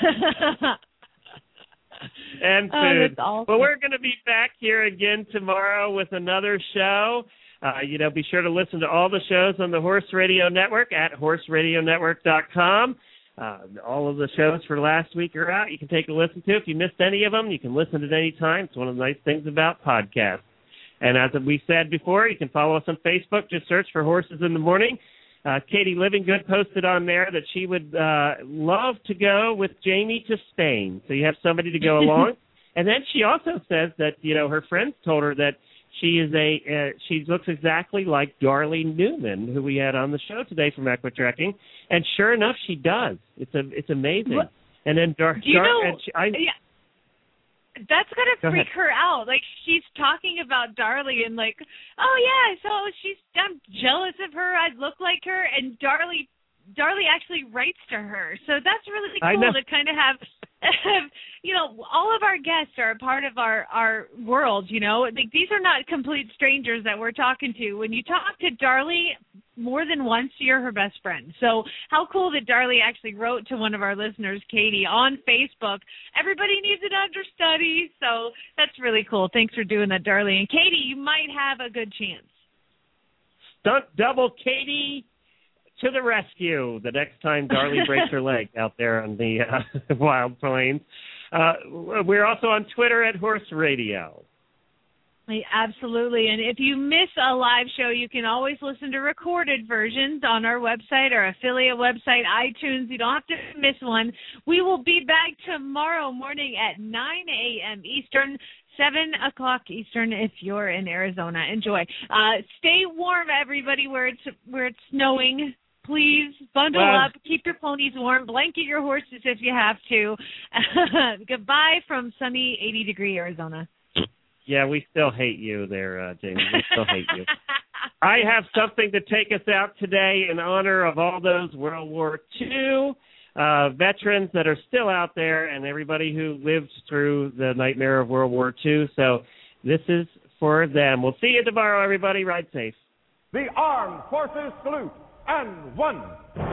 And oh, food. that's awesome. Well, we're going to be back here again tomorrow with another show. Uh, you know, be sure to listen to all the shows on the Horse Radio Network at horse radio network dot com. Uh, all of the shows for last week are out. You can take a listen to. If you missed any of them, you can listen at any time. It's one of the nice things about podcasts. And as we said before, you can follow us on Facebook. Just search for Horses in the Morning. Uh, Katie Livingood posted on there that she would uh, love to go with Jamie to Spain. So you have somebody to go along. And then she also says that, you know, her friends told her that she is a uh, she looks exactly like Darlene Newman, who we had on the show today from Equitrekking. And sure enough, she does. It's a it's amazing. What? And then Dar- Do you Dar- know? and she, I, yeah. That's gonna Go freak ahead. her out. Like she's talking about Darlie and like, oh yeah, so she's I'm jealous of her. I look like her, and Darlie, Darlie actually writes to her. So that's really I cool know. to kind of have, have, you know, all of our guests are a part of our our world. You know, like these are not complete strangers that we're talking to. When you talk to Darlie, more than once, you're her best friend. So how cool that Darlie actually wrote to one of our listeners, Katie, on Facebook, everybody needs an understudy. So that's really cool. Thanks for doing that, Darlie. And Katie, you might have a good chance. Stunt double Katie to the rescue the next time Darlie breaks her leg out there on the uh, wild plains. Uh, we're also on Twitter at Horse Radio. Absolutely. And if you miss a live show, you can always listen to recorded versions on our website, our affiliate website, iTunes. You don't have to miss one. We will be back tomorrow morning at nine a.m. Eastern, seven o'clock Eastern if you're in Arizona. Enjoy. Uh, stay warm, everybody, where it's where it's snowing. Please bundle well, up, keep your ponies warm, blanket your horses if you have to. Goodbye from sunny eighty-degree Arizona. Yeah, we still hate you there, uh, Jamie. We still hate you. I have something to take us out today in honor of all those World War Two uh, veterans that are still out there and everybody who lived through the nightmare of World War Two. So this is for them. We'll see you tomorrow, everybody. Ride safe. The Armed Forces salute, and one.